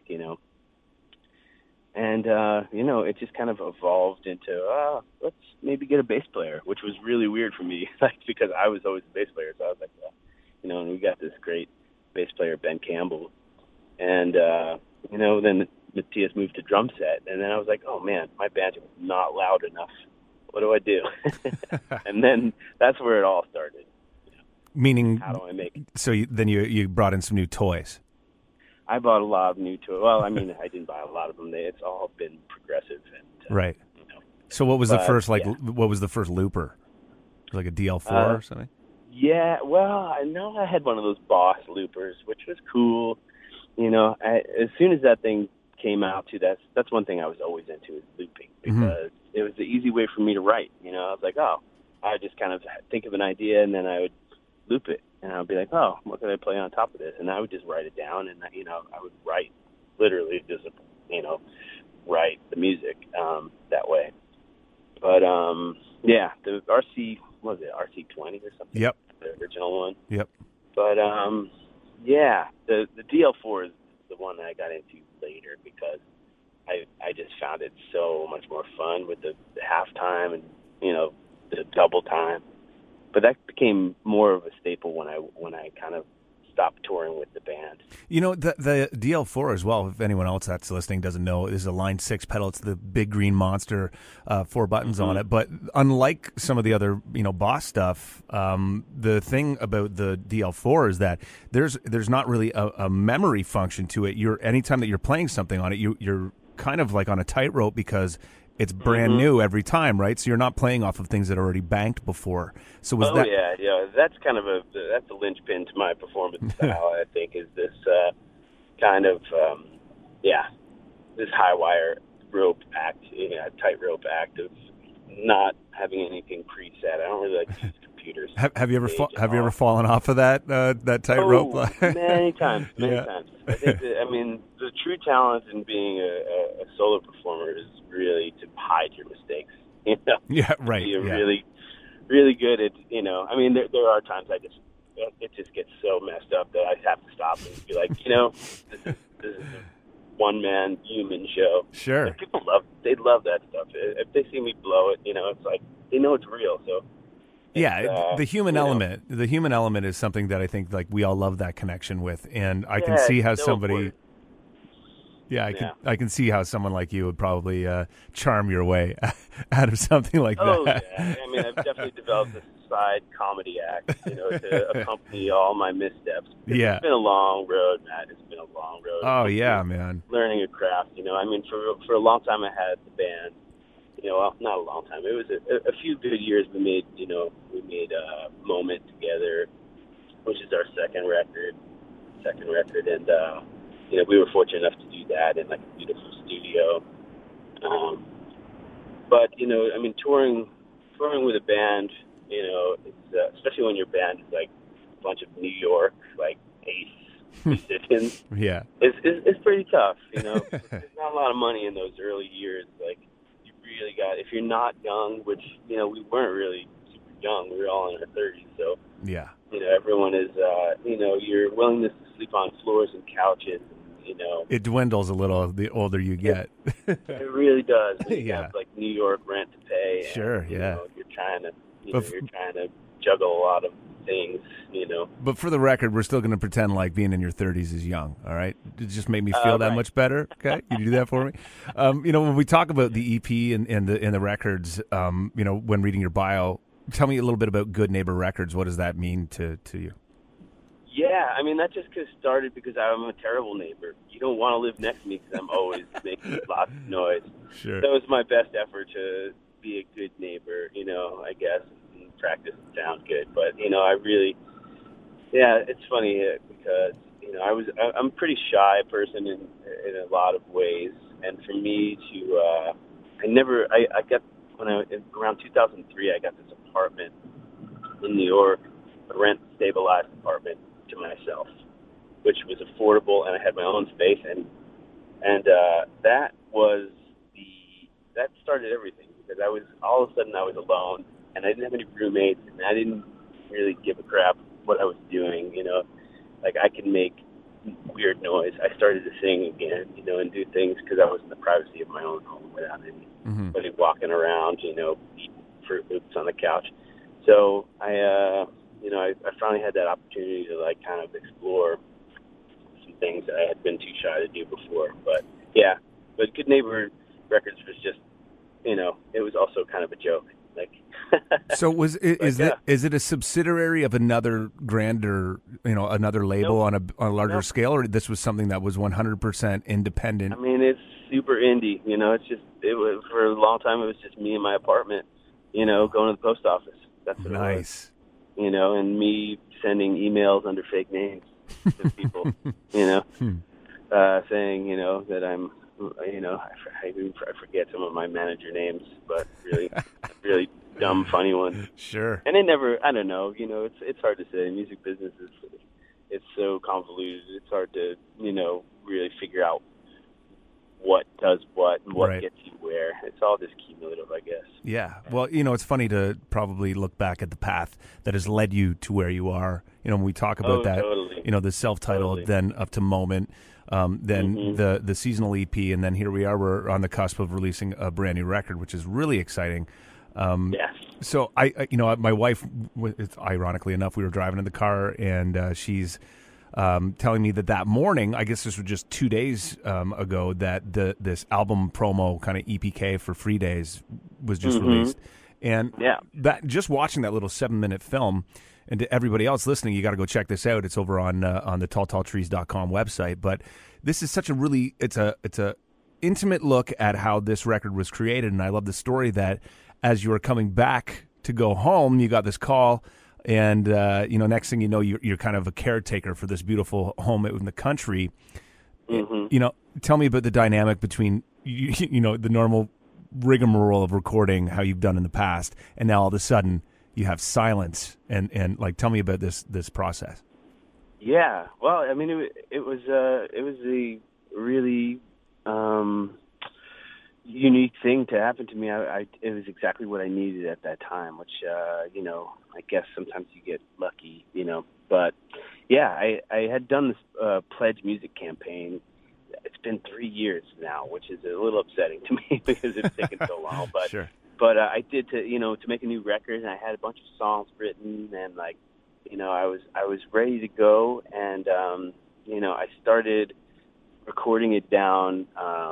And, it just kind of evolved into, let's maybe get a bass player, which was really weird for me, because I was always a bass player. So I was like, and we got this great bass player, Ben Campbell. And, then Matthias moved to drum set. And then I was like, oh, man, my banjo was not loud enough. What do I do? And then that's where it all started. Meaning, how do I make it? So then you brought in some new toys. I bought a lot of new toys. Well, I mean, I didn't buy a lot of them. It's all been progressive. And, right. So what was the first, what was the first looper? Like a DL4 or something? Yeah, well, I know I had one of those Boss loopers, which was cool. As soon as that thing came out, too, that's one thing I was always into, is looping, because it was the easy way for me to write. I was like, I would just kind of think of an idea, and then I would loop it, and I would be like, what can I play on top of this? And I would just write it down, and I would write, literally just write the music that way. But the RC, what was it, RC20 or something? Yep. The original one. Yep. But the DL4 is the one that I got into later, because I just found it so much more fun with the halftime and the double time. But that became more of a staple when I kind of stopped touring with the band. The DL4 as well, if anyone else that's listening doesn't know, is a Line 6 pedal. It's the big green monster, 4 buttons on it. But unlike some of the other, Boss stuff, the thing about the DL4 is that there's not really a memory function to it. Anytime that you're playing something on it, you're kind of like on a tightrope, because it's brand new every time, right? So you're not playing off of things that are already banked before. So that's kind of that's a linchpin to my performance style. I think, is this kind of this high wire rope act, tightrope act of not having anything preset. I don't really like to use computers. Have you ever fallen off of that tightrope? Many times. I think the true talent in being a solo performer is really to hide your mistakes. Yeah, right. You're really, really good at. There are times it just gets so messed up that I have to stop and be like, this is a one-man human show. Sure. And people love that stuff. If they see me blow it, it's like they know it's real. So. Yeah, the human element. The human element is something that I think we all love that connection with, and I can see how somebody. Important. I can see how someone like you would probably charm your way out of something like that. Oh yeah, I've definitely developed a side comedy act, to accompany all my missteps. It's been a long road, Matt. It's been a long road. Oh yeah, man. Learning a craft, for a long time I had the band. Not a long time. It was a few good years. We made Moment together, which is our second record, and we were fortunate enough to do that in a beautiful studio. But touring with a band, it's not especially when your band is like a bunch of New York, like ace musicians. Yeah. It's pretty tough, There's not a lot of money in those early years. Like, you really got, if you're not young, which, we weren't really super young. We were all in our 30s, so. Yeah. Everyone is, your willingness to sleep on floors and couches, It dwindles a little the older you get. It really does. You Yeah. have, New York rent to pay. Sure, and, yeah. You're trying to, you're trying to juggle a lot of things, But for the record, we're still going to pretend like being in your 30s is young, all right? It just made me feel that much better, okay? You do that for me? When we talk about the EP and the records, when reading your bio, tell me a little bit about Good Neighbor Records. What does that mean to you? Yeah, that just started because I'm a terrible neighbor. You don't want to live next to me because I'm always making lots of noise. Sure. So it's my best effort to be a good neighbor, I guess. In practice, it sounds good. But, I really, it's funny because, I'm a pretty shy person in a lot of ways. And for me to, I got, around 2003, I got this apartment in New York, a rent-stabilized apartment to myself, which was affordable, and I had my own space, and that started everything, because all of a sudden I was alone, and I didn't have any roommates, and I didn't really give a crap what I was doing, I could make weird noise. I started to sing again, and do things because I was in the privacy of my own home without anybody walking around, eating Fruit Loops on the couch. So I finally had that opportunity to kind of explore some things that I had been too shy to do before. But Good Neighbor Records was just, it was also kind of a joke. Like, So is it a subsidiary of another grander, another label on a larger scale, or this was something that was 100% independent? I mean, it's super indie. It was for a long time. It was just me in my apartment, going to the post office. That's what Nice. it was. And me sending emails under fake names to people, saying, that I'm, I forget some of my manager names, but really, really dumb, funny ones. Sure. And I don't know, it's hard to say. Music business it's so convoluted. It's hard to, really figure out what does what and what gets you where. It's all just cumulative, I guess. Yeah. Well, it's funny to probably look back at the path that has led you to where you are. When we talk about that, totally. The self-titled, then up to Moment, then the seasonal EP, and then here we are. We're on the cusp of releasing a brand new record, which is really exciting. Yes. So my wife, ironically enough, we were driving in the car, and she's telling me that morning, I guess this was just 2 days ago, that this album promo kind of EPK for Free Days was just released. And that just watching that little 7-minute film, and to everybody else listening, you got to go check this out. It's over on the talltalltrees.com website. But this is such a it's a intimate look at how this record was created. And I love the story that as you were coming back to go home, you got this call. And, next thing you know, you're kind of a caretaker for this beautiful home in the country. Tell me about the dynamic between, the normal rigmarole of recording, how you've done in the past, and now all of a sudden you have silence. And tell me about this process. Yeah. Well, I mean, it was a really unique thing to happen to me. It was exactly what I needed at that time, which, I guess sometimes you get lucky, but yeah, I had done this Pledge Music campaign. It's been 3 years now, which is a little upsetting to me because it's taken so long, but, sure. But I did to make a new record, and I had a bunch of songs written, and I was ready to go. And, I started recording it down,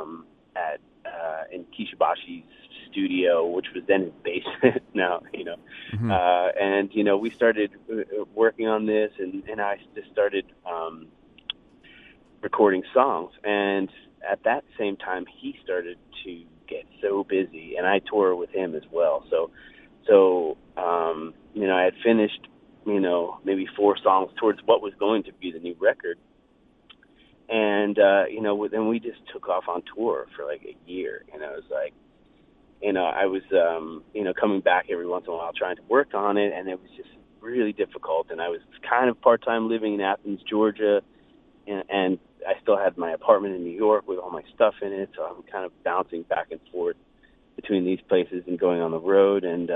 in Keisha Bashi's studio, which was then his basement now, and, we started working on this, and I just started recording songs. And at that same time, he started to get so busy, and I tour with him as well. So I had finished, maybe 4 songs towards what was going to be the new record. And, then we just took off on tour for like a year. And I was like, I was, coming back every once in a while trying to work on it. And it was just really difficult. And I was kind of part-time living in Athens, Georgia. And I still had my apartment in New York with all my stuff in it. So I'm kind of bouncing back and forth between these places and going on the road. And,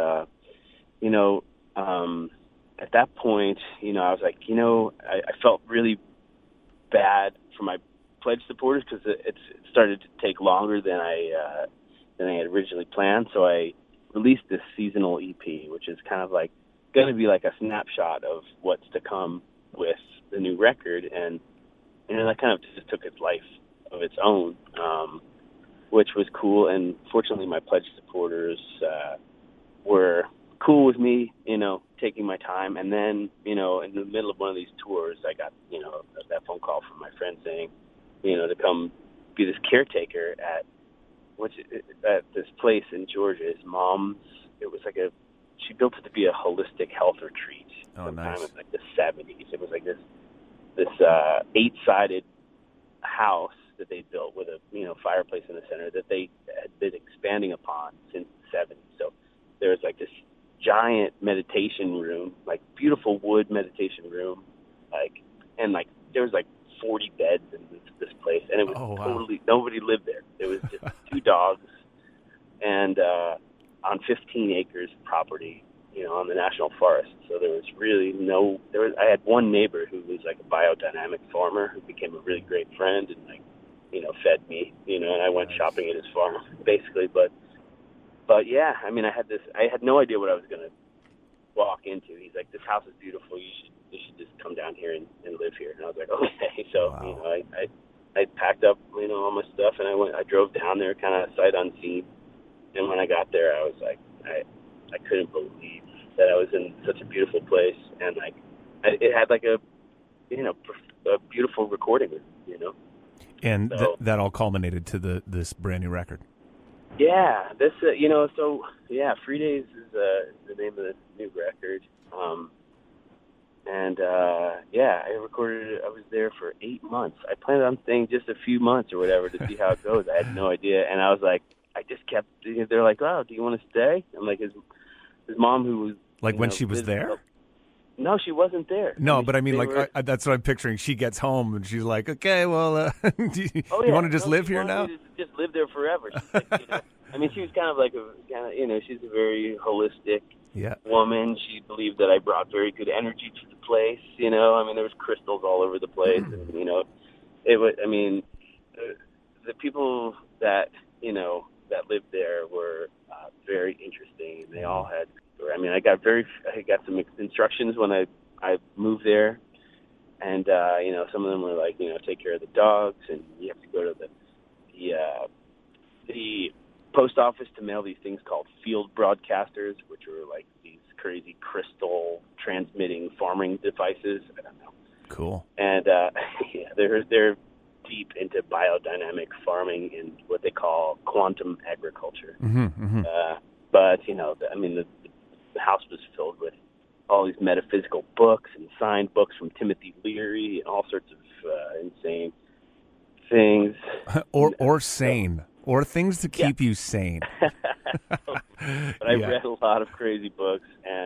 at that point, I was like, I felt really bad for my Pledge supporters because it started to take longer than I had originally planned. So I released this seasonal EP, which is kind of like going to be like a snapshot of what's to come with the new record. And that kind of just took its life of its own, which was cool. And fortunately, my Pledge supporters were cool with me, taking my time. And then, in the middle of one of these tours, I got, that phone call from my friend saying, to come be this caretaker at this place in Georgia. His mom's, it was like she built it to be a holistic health retreat. Sometime in like the 70s. It was like this 8-sided house that they built with a, fireplace in the center that they had been expanding upon since the 70s. So there was like this giant meditation room, like beautiful wood meditation room, and there was like 40 beds in this place, and it was totally nobody lived there. There was just 2 dogs, and on 15 acres of property, on the national forest. So there was really I had one neighbor who was like a biodynamic farmer who became a really great friend and fed me, and I went shopping at his farm basically, but yeah, I mean, I had no idea what I was going to walk into. He's like, this house is beautiful. You should just come down here and live here. And I was like, okay. So, I packed up, all my stuff, and I drove down there kind of sight unseen. And when I got there, I was like, I couldn't believe that I was in such a beautiful place, and like it had like a beautiful recording, And So, that all culminated to this brand new record. Yeah, this Free Days is the name of the new record. I recorded it. I was there for 8 months. I planned on staying just a few months or whatever to see how it goes. I had no idea, and I was like, I just kept. They're like, "Oh, do you want to stay?" I'm like, his mom, who was when she was there. No, she wasn't there. No, but I mean, that's what I'm picturing. She gets home and she's like, "Okay, well, do you want to just live here now?" Just live there forever. She's like, I mean, she was kind of she's a very holistic woman. She believed that I brought very good energy to the place. I mean, there was crystals all over the place, and it was. I mean, the people that that lived there were very interesting, and they all had. I mean, I got some instructions when I moved there, and some of them were like, take care of the dogs, and you have to go to the post office to mail these things called field broadcasters, which were like these crazy crystal transmitting farming devices. I don't know. Cool. And they're deep into biodynamic farming and what they call quantum agriculture. Mm-hmm, mm-hmm. But the house was filled with all these metaphysical books and signed books from Timothy Leary and all sorts of insane things. or sane. Or things to keep you sane. But I read a lot of crazy books.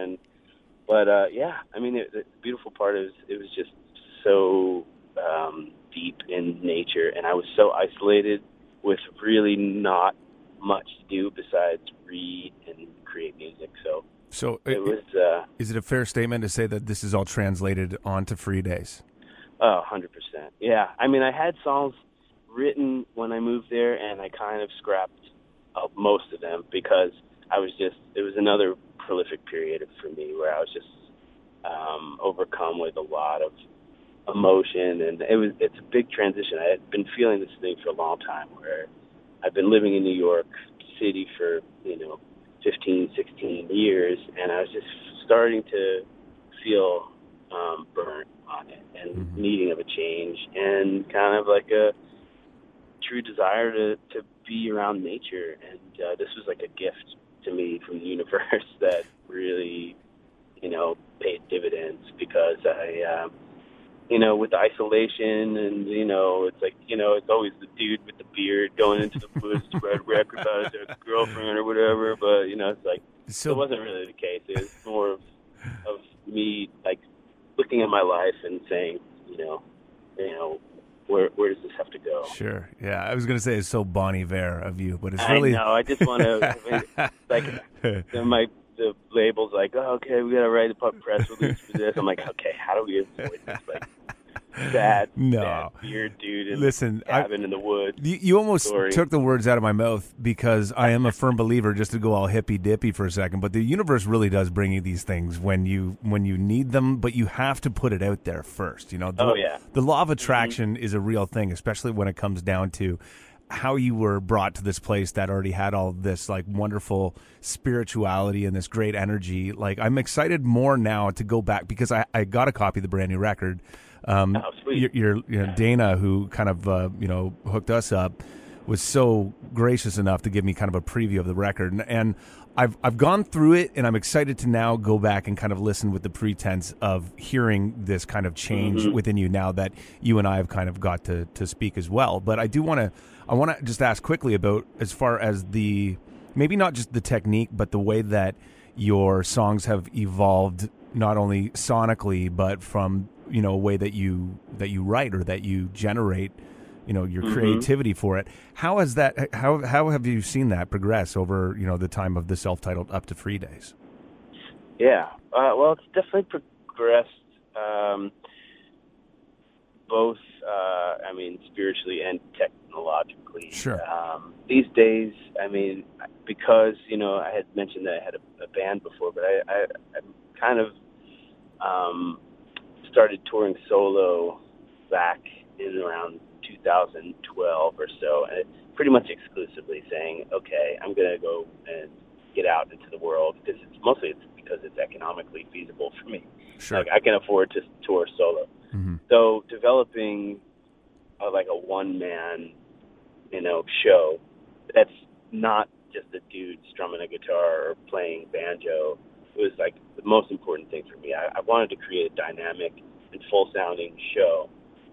The beautiful part is it was just so deep in nature. And I was so isolated with really not much to do besides read and create music. So it was. Is it a fair statement to say that this is all translated onto Free Days? 100%. Yeah. I mean, I had songs written when I moved there, and I kind of scrapped up most of them because it was another prolific period for me where I was just overcome with a lot of emotion, and it's a big transition. I had been feeling this thing for a long time where I've been living in New York City for 15, 16 years, and I was just starting to feel burnt on it and needing of a change, and kind of like a true desire to be around nature. And this was like a gift to me from the universe that really paid dividends, because I with the isolation and it's like it's always the dude with the beard going into the woods to write a record about his girlfriend or whatever, but it's like it wasn't really the case. It was more of me like looking at my life and saying where does this have to go? Sure. Yeah, I was going to say it's so Bon Iver of you, but it's really. I know. I just want to the label's like, oh, okay, we got to write a press release for this. I'm like, okay, how do we avoid this sad beard dude in the cabin in the woods? You almost took the words out of my mouth, because I am a firm believer, just to go all hippy dippy for a second, but the universe really does bring you these things when you need them, but you have to put it out there first. The law of attraction is a real thing, especially when it comes down to how you were brought to this place that already had all this like wonderful spirituality and this great energy. Like, I'm excited more now to go back, because I got a copy of the brand new record. Sweet. Your Dana, who kind of hooked us up, was so gracious enough to give me kind of a preview of the record, and I've gone through it, and I'm excited to now go back and kind of listen with the pretense of hearing this kind of change within you now that you and I have kind of got to speak as well. But I want to just ask quickly about, as far as maybe not just the technique, but the way that your songs have evolved, not only sonically, but from a way that you write or that you generate your creativity for it. How has that? How have you seen that progress over the time of the self-titled Up to Free Days? Yeah, well, it's definitely progressed, both spiritually and technologically. Sure. These days, because I had mentioned that I had a band before, but I kind of started touring solo back in around 2012 or so, and pretty much exclusively saying, okay, I'm going to go and get out into the world, because it's because it's economically feasible for me. Sure. Like, I can afford to tour solo. Mm-hmm. So developing like a one-man, show that's not just a dude strumming a guitar or playing banjo, it was like the most important thing for me. I wanted to create a dynamic and full-sounding show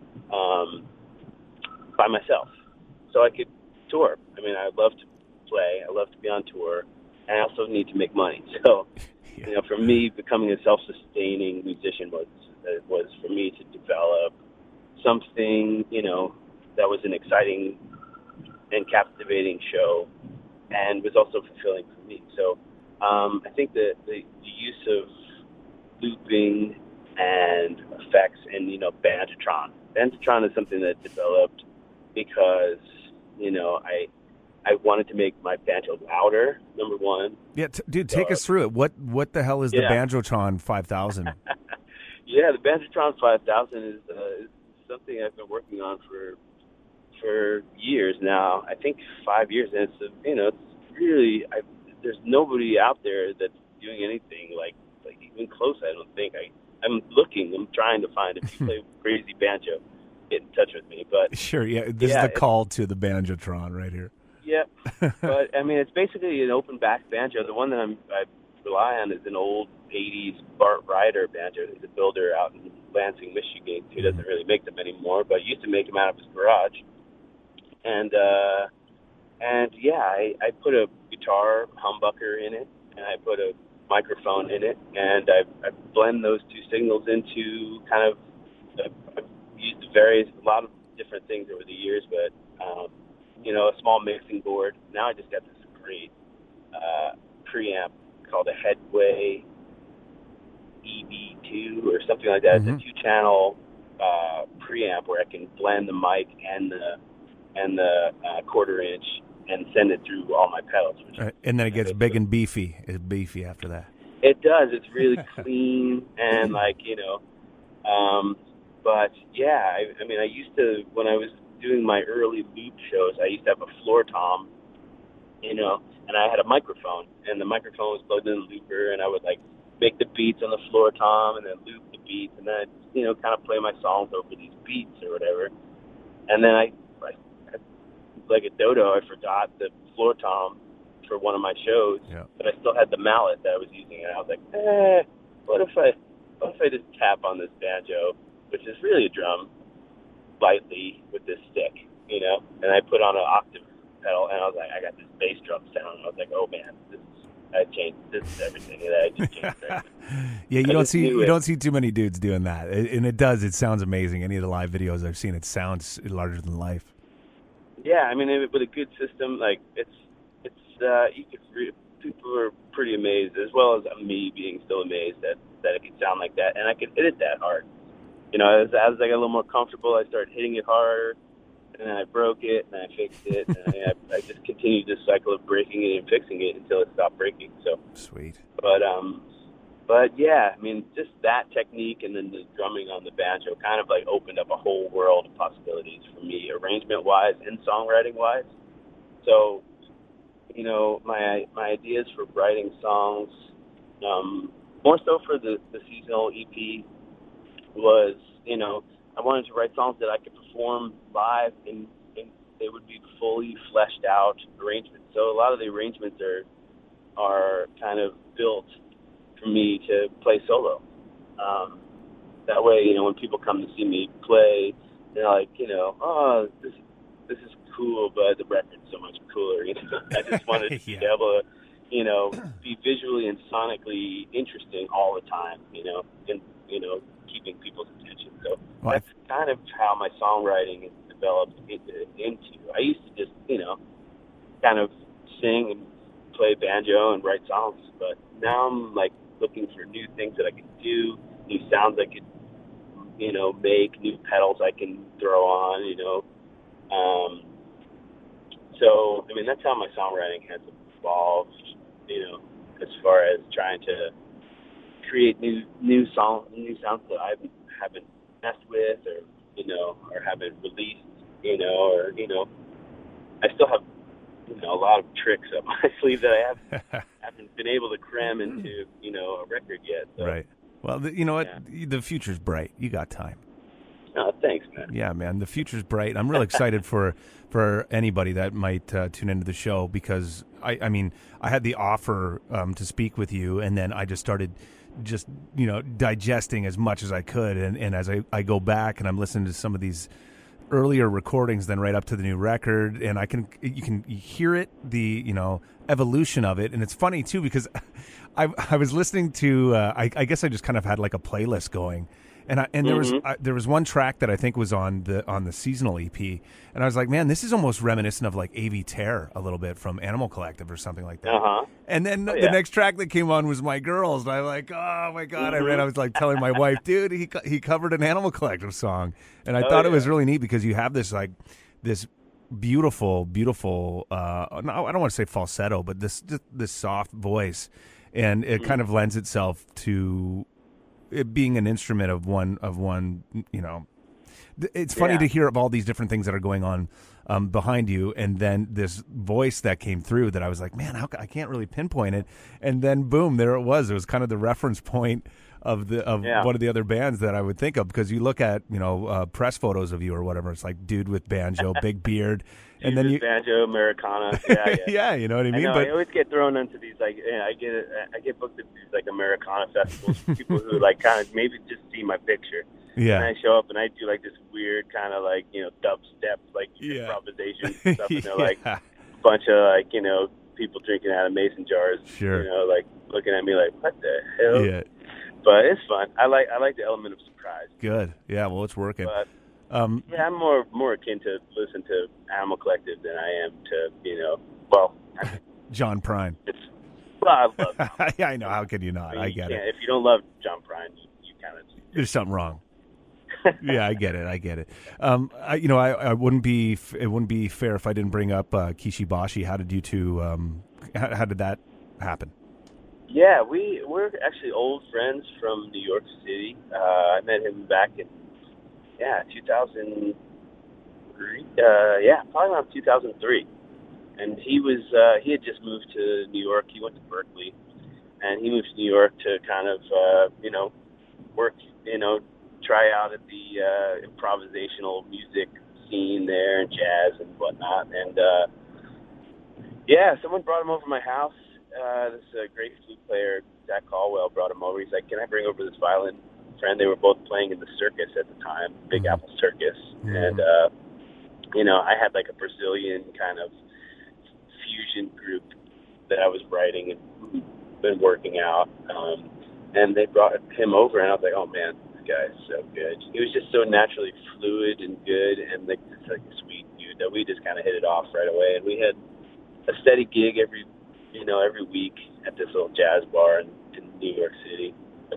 by myself, so I could tour. I mean, I love to play. I love to be on tour, and I also need to make money. So, for me, becoming a self-sustaining musician was for me to develop something, that was an exciting and captivating show, and was also fulfilling for me. So, I think that the use of looping and effects and, Bandotron. Bandotron is something that developed because, I wanted to make my banjo louder, number one. Yeah, dude, take us through it. What the hell is the Bandotron 5000? Yeah, the Bandotron 5000 is something I've been working on for years now. I think 5 years, and it's really there's nobody out there that's doing anything like even close. I don't think. I'm trying to find, if you play crazy banjo, get in touch with me. But sure, this is the call to the Bandotron right here. Yeah, but I mean, it's basically an open back banjo. The one that I rely on is an old 80s Bart Ryder banjo. He's a builder out in Lansing, Michigan. He doesn't really make them anymore, but used to make them out of his garage. And I put a guitar humbucker in it, and I put a microphone in it, and I blend those two signals into kind of, I've used a lot of different things over the years, but a small mixing board. Now I just got this great preamp called a Headway EB2 or something like that. Mm-hmm. It's a 2-channel preamp where I can blend the mic and the quarter inch and send it through all my pedals. And then it gets big and beefy. It's beefy after that. It does. It's really clean and but yeah, I mean, I used to, when I was doing my early loop shows, I used to have a floor tom, and I had a microphone, and the microphone was plugged in the looper, and I would make the beats on the floor tom and then loop the beats, and then kind of play my songs over these beats or whatever. And then I like a dodo, I forgot the floor tom for one of my shows, but I still had the mallet that I was using, and I was like, what if I just tap on this banjo, which is really a drum, lightly with this stick, and I put on an octave pedal, and I was like, I got this bass drum sound, and I was like, oh man, this is everything, and I just changed everything. Yeah, you don't see too many dudes doing that, and it sounds amazing. Any of the live videos I've seen, it sounds larger than life. Yeah, I mean, with a good system, people are pretty amazed, as well as me being still amazed that it can sound like that, and I can hit it that hard. As I got a little more comfortable, I started hitting it harder, and then I broke it, and I fixed it, and I just continued this cycle of breaking it and fixing it until it stopped breaking. So sweet. But yeah, I mean, just that technique and then the drumming on the banjo kind of opened up a whole world of possibilities for me, arrangement-wise and songwriting-wise. So, my ideas for writing songs, more so for the seasonal EP, was, I wanted to write songs that I could perform live, and they would be fully fleshed out arrangements. So a lot of the arrangements are kind of built for me to play solo. That way, when people come to see me play, they're like, oh, this is cool, but the record's so much cooler. I just wanted to be able to, be visually and sonically interesting all the time, and keeping people's attention. So that's kind of how my songwriting has developed into. I used to just, kind of sing and play banjo and write songs, but now I'm looking for new things that I can do, new sounds I could, make, new pedals I can throw on, So, I mean, that's how my songwriting has evolved, as far as trying to create new sounds that I haven't messed with or haven't released, I still have, a lot of tricks up my sleeve that I haven't been able to cram into, a record yet. So. Right. Well, you know what? Yeah. The future's bright. You got time. Oh, thanks, man. Yeah, man. The future's bright. I'm really excited for anybody that might tune into the show because, I mean, I had the offer to speak with you, and then I just started digesting as much as I could. And as I go back and I'm listening to some of these earlier recordings then right up to the new record, and you can hear it, the evolution of it. And it's funny too because I was listening to I guess I just kind of had like a playlist going, and there was one track that I think was on the seasonal EP, and I was like, man, this is almost reminiscent of like A.V. Terror a little bit from Animal Collective or something like that. And then the next track that came on was My Girls, and I'm like, oh my god, I was like telling my wife, dude, he covered an Animal Collective song, and I thought it was really neat because you have this beautiful I don't want to say falsetto, but this soft voice, and it kind of lends itself to it being an instrument of one. It's funny to hear of all these different things that are going on behind you, and then this voice that came through that I was like, man, I can't really pinpoint it, and then boom, there it was. It was kind of the reference point of one of the other bands that I would think of, because you look at press photos of you or whatever, it's like dude with banjo, big beard, and then banjo, Americana, yeah, you know what I mean. But I always get thrown into these I get booked at these like Americana festivals, people who like kind of maybe just see my picture. Yeah. And I show up and I do like this weird kind of like, dubstep, like improvisation stuff. And they're like a bunch of like, people drinking out of mason jars, like looking at me like, what the hell? Yeah. But it's fun. I like the element of surprise. Good. Yeah, well, it's working. But, I'm more akin to listen to Animal Collective than I am to, John Prine. I love John. Yeah, I know. How can you not? I get it. If you don't love John Prine, you kind of... There's something wrong. Yeah, I get it. I wouldn't be. It wouldn't be fair if I didn't bring up Kishi Bashi. How did you two? How did that happen? Yeah, we're actually old friends from New York City. I met him back in 2003. Probably around 2003. And he had just moved to New York. He went to Berkeley, and he moved to New York to kind of work, try out at the improvisational music scene there and jazz and whatnot. And someone brought him over to my house. This great flute player, Zach Caldwell, brought him over. He's like, can I bring over this violin friend? They were both playing in the circus at the time, Big Apple Circus. And, I had like a Brazilian kind of fusion group that I was writing and been working out. And they brought him over, and I was like, oh, man, this guy's so good. He was just so naturally fluid and good, and like a sweet dude that we just kind of hit it off right away. And we had a steady gig every week at this little jazz bar in New York City.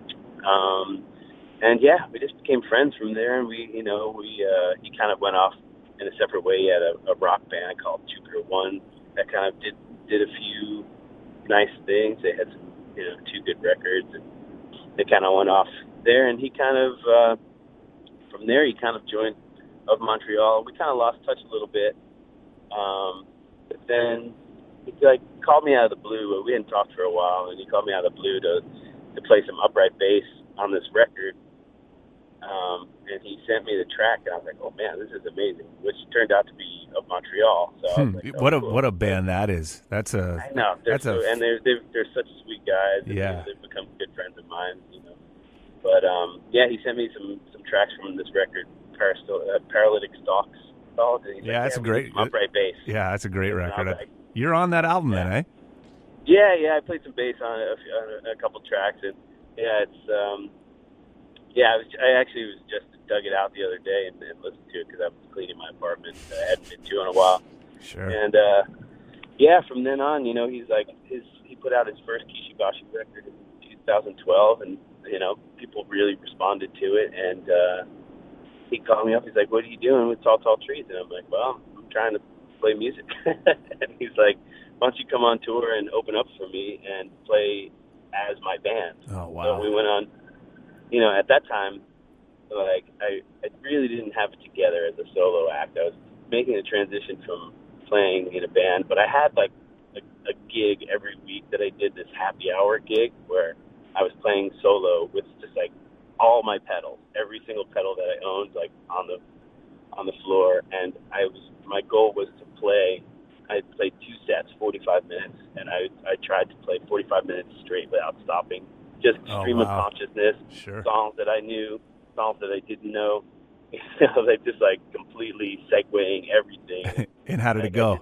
We just became friends from there, and he kind of went off in a separate way. He had a rock band called Jupiter One that kind of did a few nice things. They had some, 2 good records, and they kind of went off there, and he kind of, from there, he kind of joined Of Montreal. We kind of lost touch a little bit, but then he called me out of the blue. We hadn't talked for a while, and he called me out of the blue to play some upright bass on this record. And he sent me the track, and I was like, "Oh man, this is amazing!" Which turned out to be Of Montreal. So I was like, cool. What a band that is! I know they're such sweet guys. And they've become good friends of mine. But he sent me some tracks from this record, Paralytic Stalks. That's a great upright bass. Yeah, that's a great record. You're on that album then, eh? Yeah, I played some bass on a couple tracks, and it's I actually was just dug it out the other day and listened to it because I was cleaning my apartment. I hadn't been to in a while. Sure. And from then on, he put out his first Kishi Bashi record in 2012, and people really responded to it. And he called me up. He's like, "What are you doing with Tall Tall Trees?" And I'm like, "Well, I'm trying to play music." And he's like, "Why don't you come on tour and open up for me and play as my band?" Oh, wow. So we went on. At that time, like I really didn't have it together as a solo act. I was making a transition from playing in a band, but I had like a gig every week that I did, this happy hour gig where I was playing solo with just like all my pedals, every single pedal that I owned, like on the floor. And my goal was to play. I played 2 sets, 45 minutes, and I tried to play 45 minutes straight without stopping. Just stream of consciousness, songs that I knew, songs that I didn't know. Like just like completely segueing everything. And how did it go?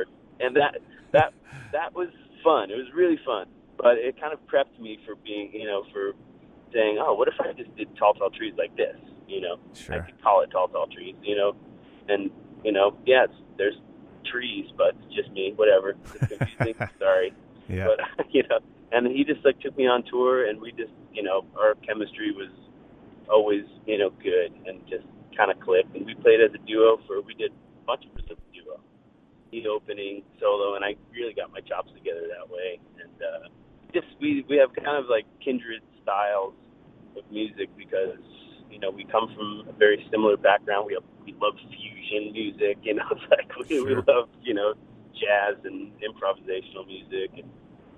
That was fun. It was really fun, but it kind of prepped me for being, for saying, oh, what if I just did Tall Tall Trees like this? I could call it Tall Tall Trees, and there's trees, but it's just me, whatever. It's confusing. Sorry. Yeah. But, and he just like took me on tour, and we just, our chemistry was always, good and just kind of clicked. And we played as a duo we did a bunch of as a duo, he opening, solo, and I really got my chops together that way. And we have kind of like kindred styles of music because, we come from a very similar background. We love fusion music, it's like we love, jazz and improvisational music, and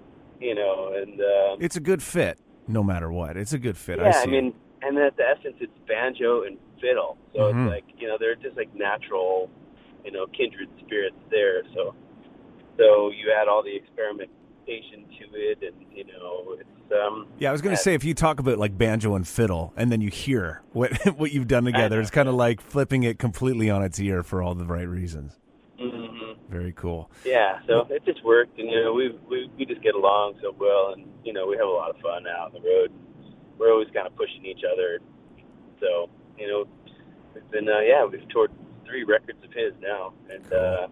it's a good fit, no matter what. It's a good fit. Yeah, I mean, and at the essence, it's banjo and fiddle, so it's like they're just like natural, kindred spirits there. So you add all the experimentation to it, and it's I was going to say, if you talk about like banjo and fiddle, and then you hear what you've done together, it's kind of like flipping it completely on its ear for all the right reasons. Mm-hmm. Very cool. Yeah, so it just worked, and we just get along so well, and we have a lot of fun out on the road. We're always kind of pushing each other. So we've been we've toured 3 records of his now, and cool.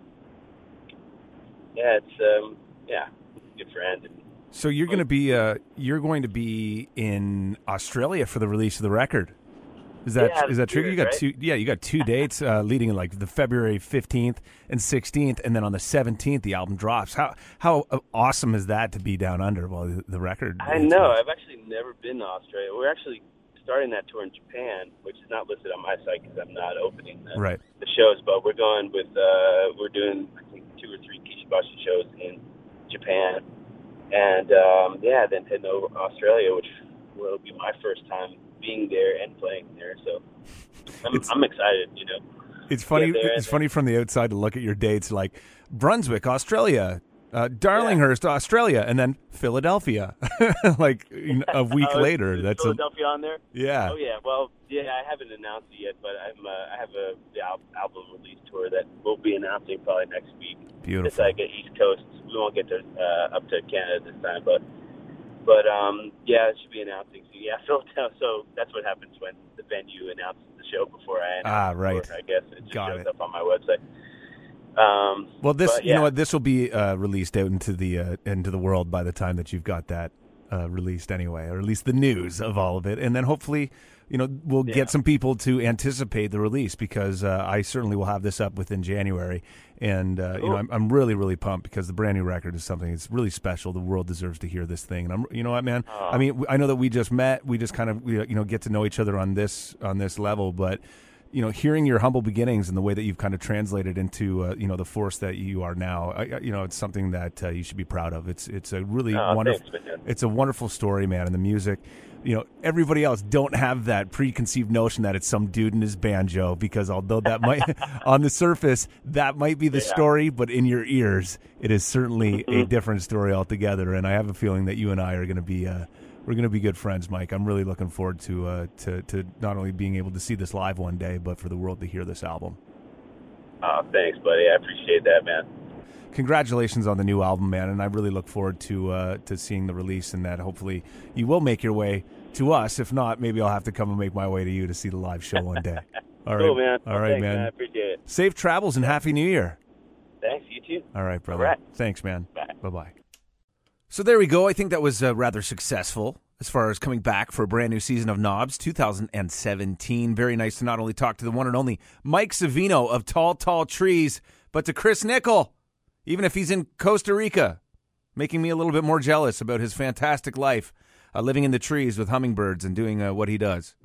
It's good friend. And so you're going to be in Australia for the release of the record. Is that true? You got right? You got 2 dates leading in like the February 15th and 16th, and then on the 17th the album drops. How awesome is that to be down under while the record? I know. I've actually never been to Australia. We're actually starting that tour in Japan, which is not listed on my site because I'm not opening the shows. But we're going with we're doing I think 2 or 3 Kishibashi shows in Japan, and then heading over to Australia, which will be my first time being there and playing there, so I'm excited. It's funny. It's funny from the outside to look at your dates, like Brunswick, Australia, Darlinghurst, Australia, and then Philadelphia, like a week later. That's Philadelphia on there. Yeah. Oh yeah. Well, I haven't announced it yet, but I have the album release tour that we'll be announcing probably next week. Beautiful. It's like East Coast. We won't get to up to Canada this time, but it should be announcing. Philadelphia. So that's what happens when the venue announces the show before I announce. Right. I guess it just shows up on my website. Well, you know what? This will be released out into the world by the time that you've got that released anyway, or at least the news of all of it, and then hopefully, we'll get some people to anticipate the release because I certainly will have this up within January, and I'm really, really pumped because the brand new record is something that's really special. The world deserves to hear this thing, and you know what, man? I mean, I know that we just met, we just kind of get to know each other on this level, but hearing your humble beginnings and the way that you've kind of translated into the force that you are now, it's something that you should be proud of. It's a really wonderful. Thanks, it's a wonderful story, man, and the music. Everybody else don't have that preconceived notion that it's some dude in his banjo, because although that might, on the surface, that might be the story, but in your ears, it is certainly a different story altogether. And I have a feeling that you and I are going to be, we're going to be good friends, Mike. I'm really looking forward to not only being able to see this live one day, but for the world to hear this album. Oh, thanks, buddy. I appreciate that, man. Congratulations on the new album, man, and I really look forward to seeing the release, and that hopefully you will make your way to us. If not, maybe I'll have to come and make my way to you to see the live show one day. All right, cool, man. All right, thanks, man. I appreciate it. Safe travels and Happy New Year. Thanks, you too. All right, brother. All right. Thanks, man. Bye. Bye-bye. So there we go. I think that was rather successful as far as coming back for a brand new season of Knobs 2017. Very nice to not only talk to the one and only Mike Savino of Tall Tall Trees, but to Chris Nickel, even if he's in Costa Rica, making me a little bit more jealous about his fantastic life, living in the trees with hummingbirds and doing what he does.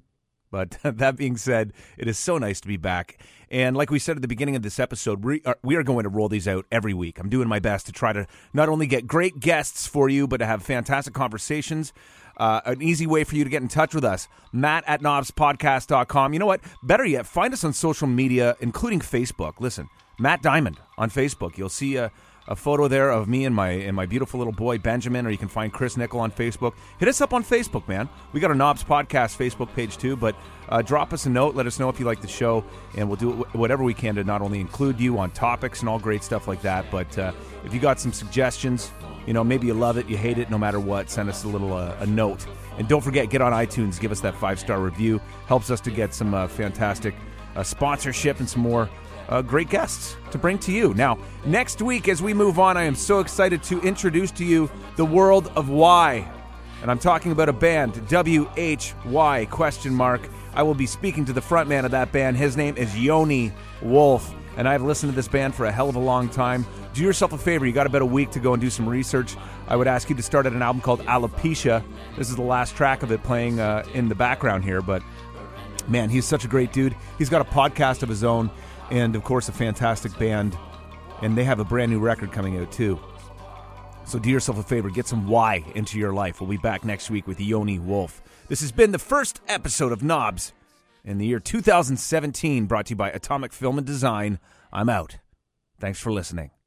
But that being said, it is so nice to be back. And like we said at the beginning of this episode, we are going to roll these out every week. I'm doing my best to try to not only get great guests for you, but to have fantastic conversations. An easy way for you to get in touch with us, matt@knobspodcast.com. You know what? Better yet, find us on social media, including Facebook. Listen, Matt Diamond on Facebook. You'll see a photo there of me and my beautiful little boy, Benjamin, or you can find Chris Nickel on Facebook. Hit us up on Facebook, man. We got a Knobs Podcast Facebook page too, but drop us a note. Let us know if you like the show, and we'll do whatever we can to not only include you on topics and all great stuff like that, but if you got some suggestions, maybe you love it, you hate it, no matter what, send us a little a note. And don't forget, get on iTunes, give us that 5-star review. Helps us to get some fantastic sponsorship and some more great guests to bring to you. Now, next week as we move on, I am so excited to introduce to you the world of Why. And I'm talking about a band, WHY ? I will be speaking to the frontman of that band. His name is Yoni Wolf, and I've listened to this band for a hell of a long time. Do yourself a favor. You got about a week to go and do some research. I would ask you to start at an album called Alopecia. This is the last track of it playing in the background here, but man, he's such a great dude. He's got a podcast of his own, and of course a fantastic band, and they have a brand new record coming out too. So do yourself a favor, get some Why into your life. We'll be back next week with Yoni Wolf. This has been the first episode of Knobs in the year 2017, brought to you by Atomic Film and Design. I'm out. Thanks for listening.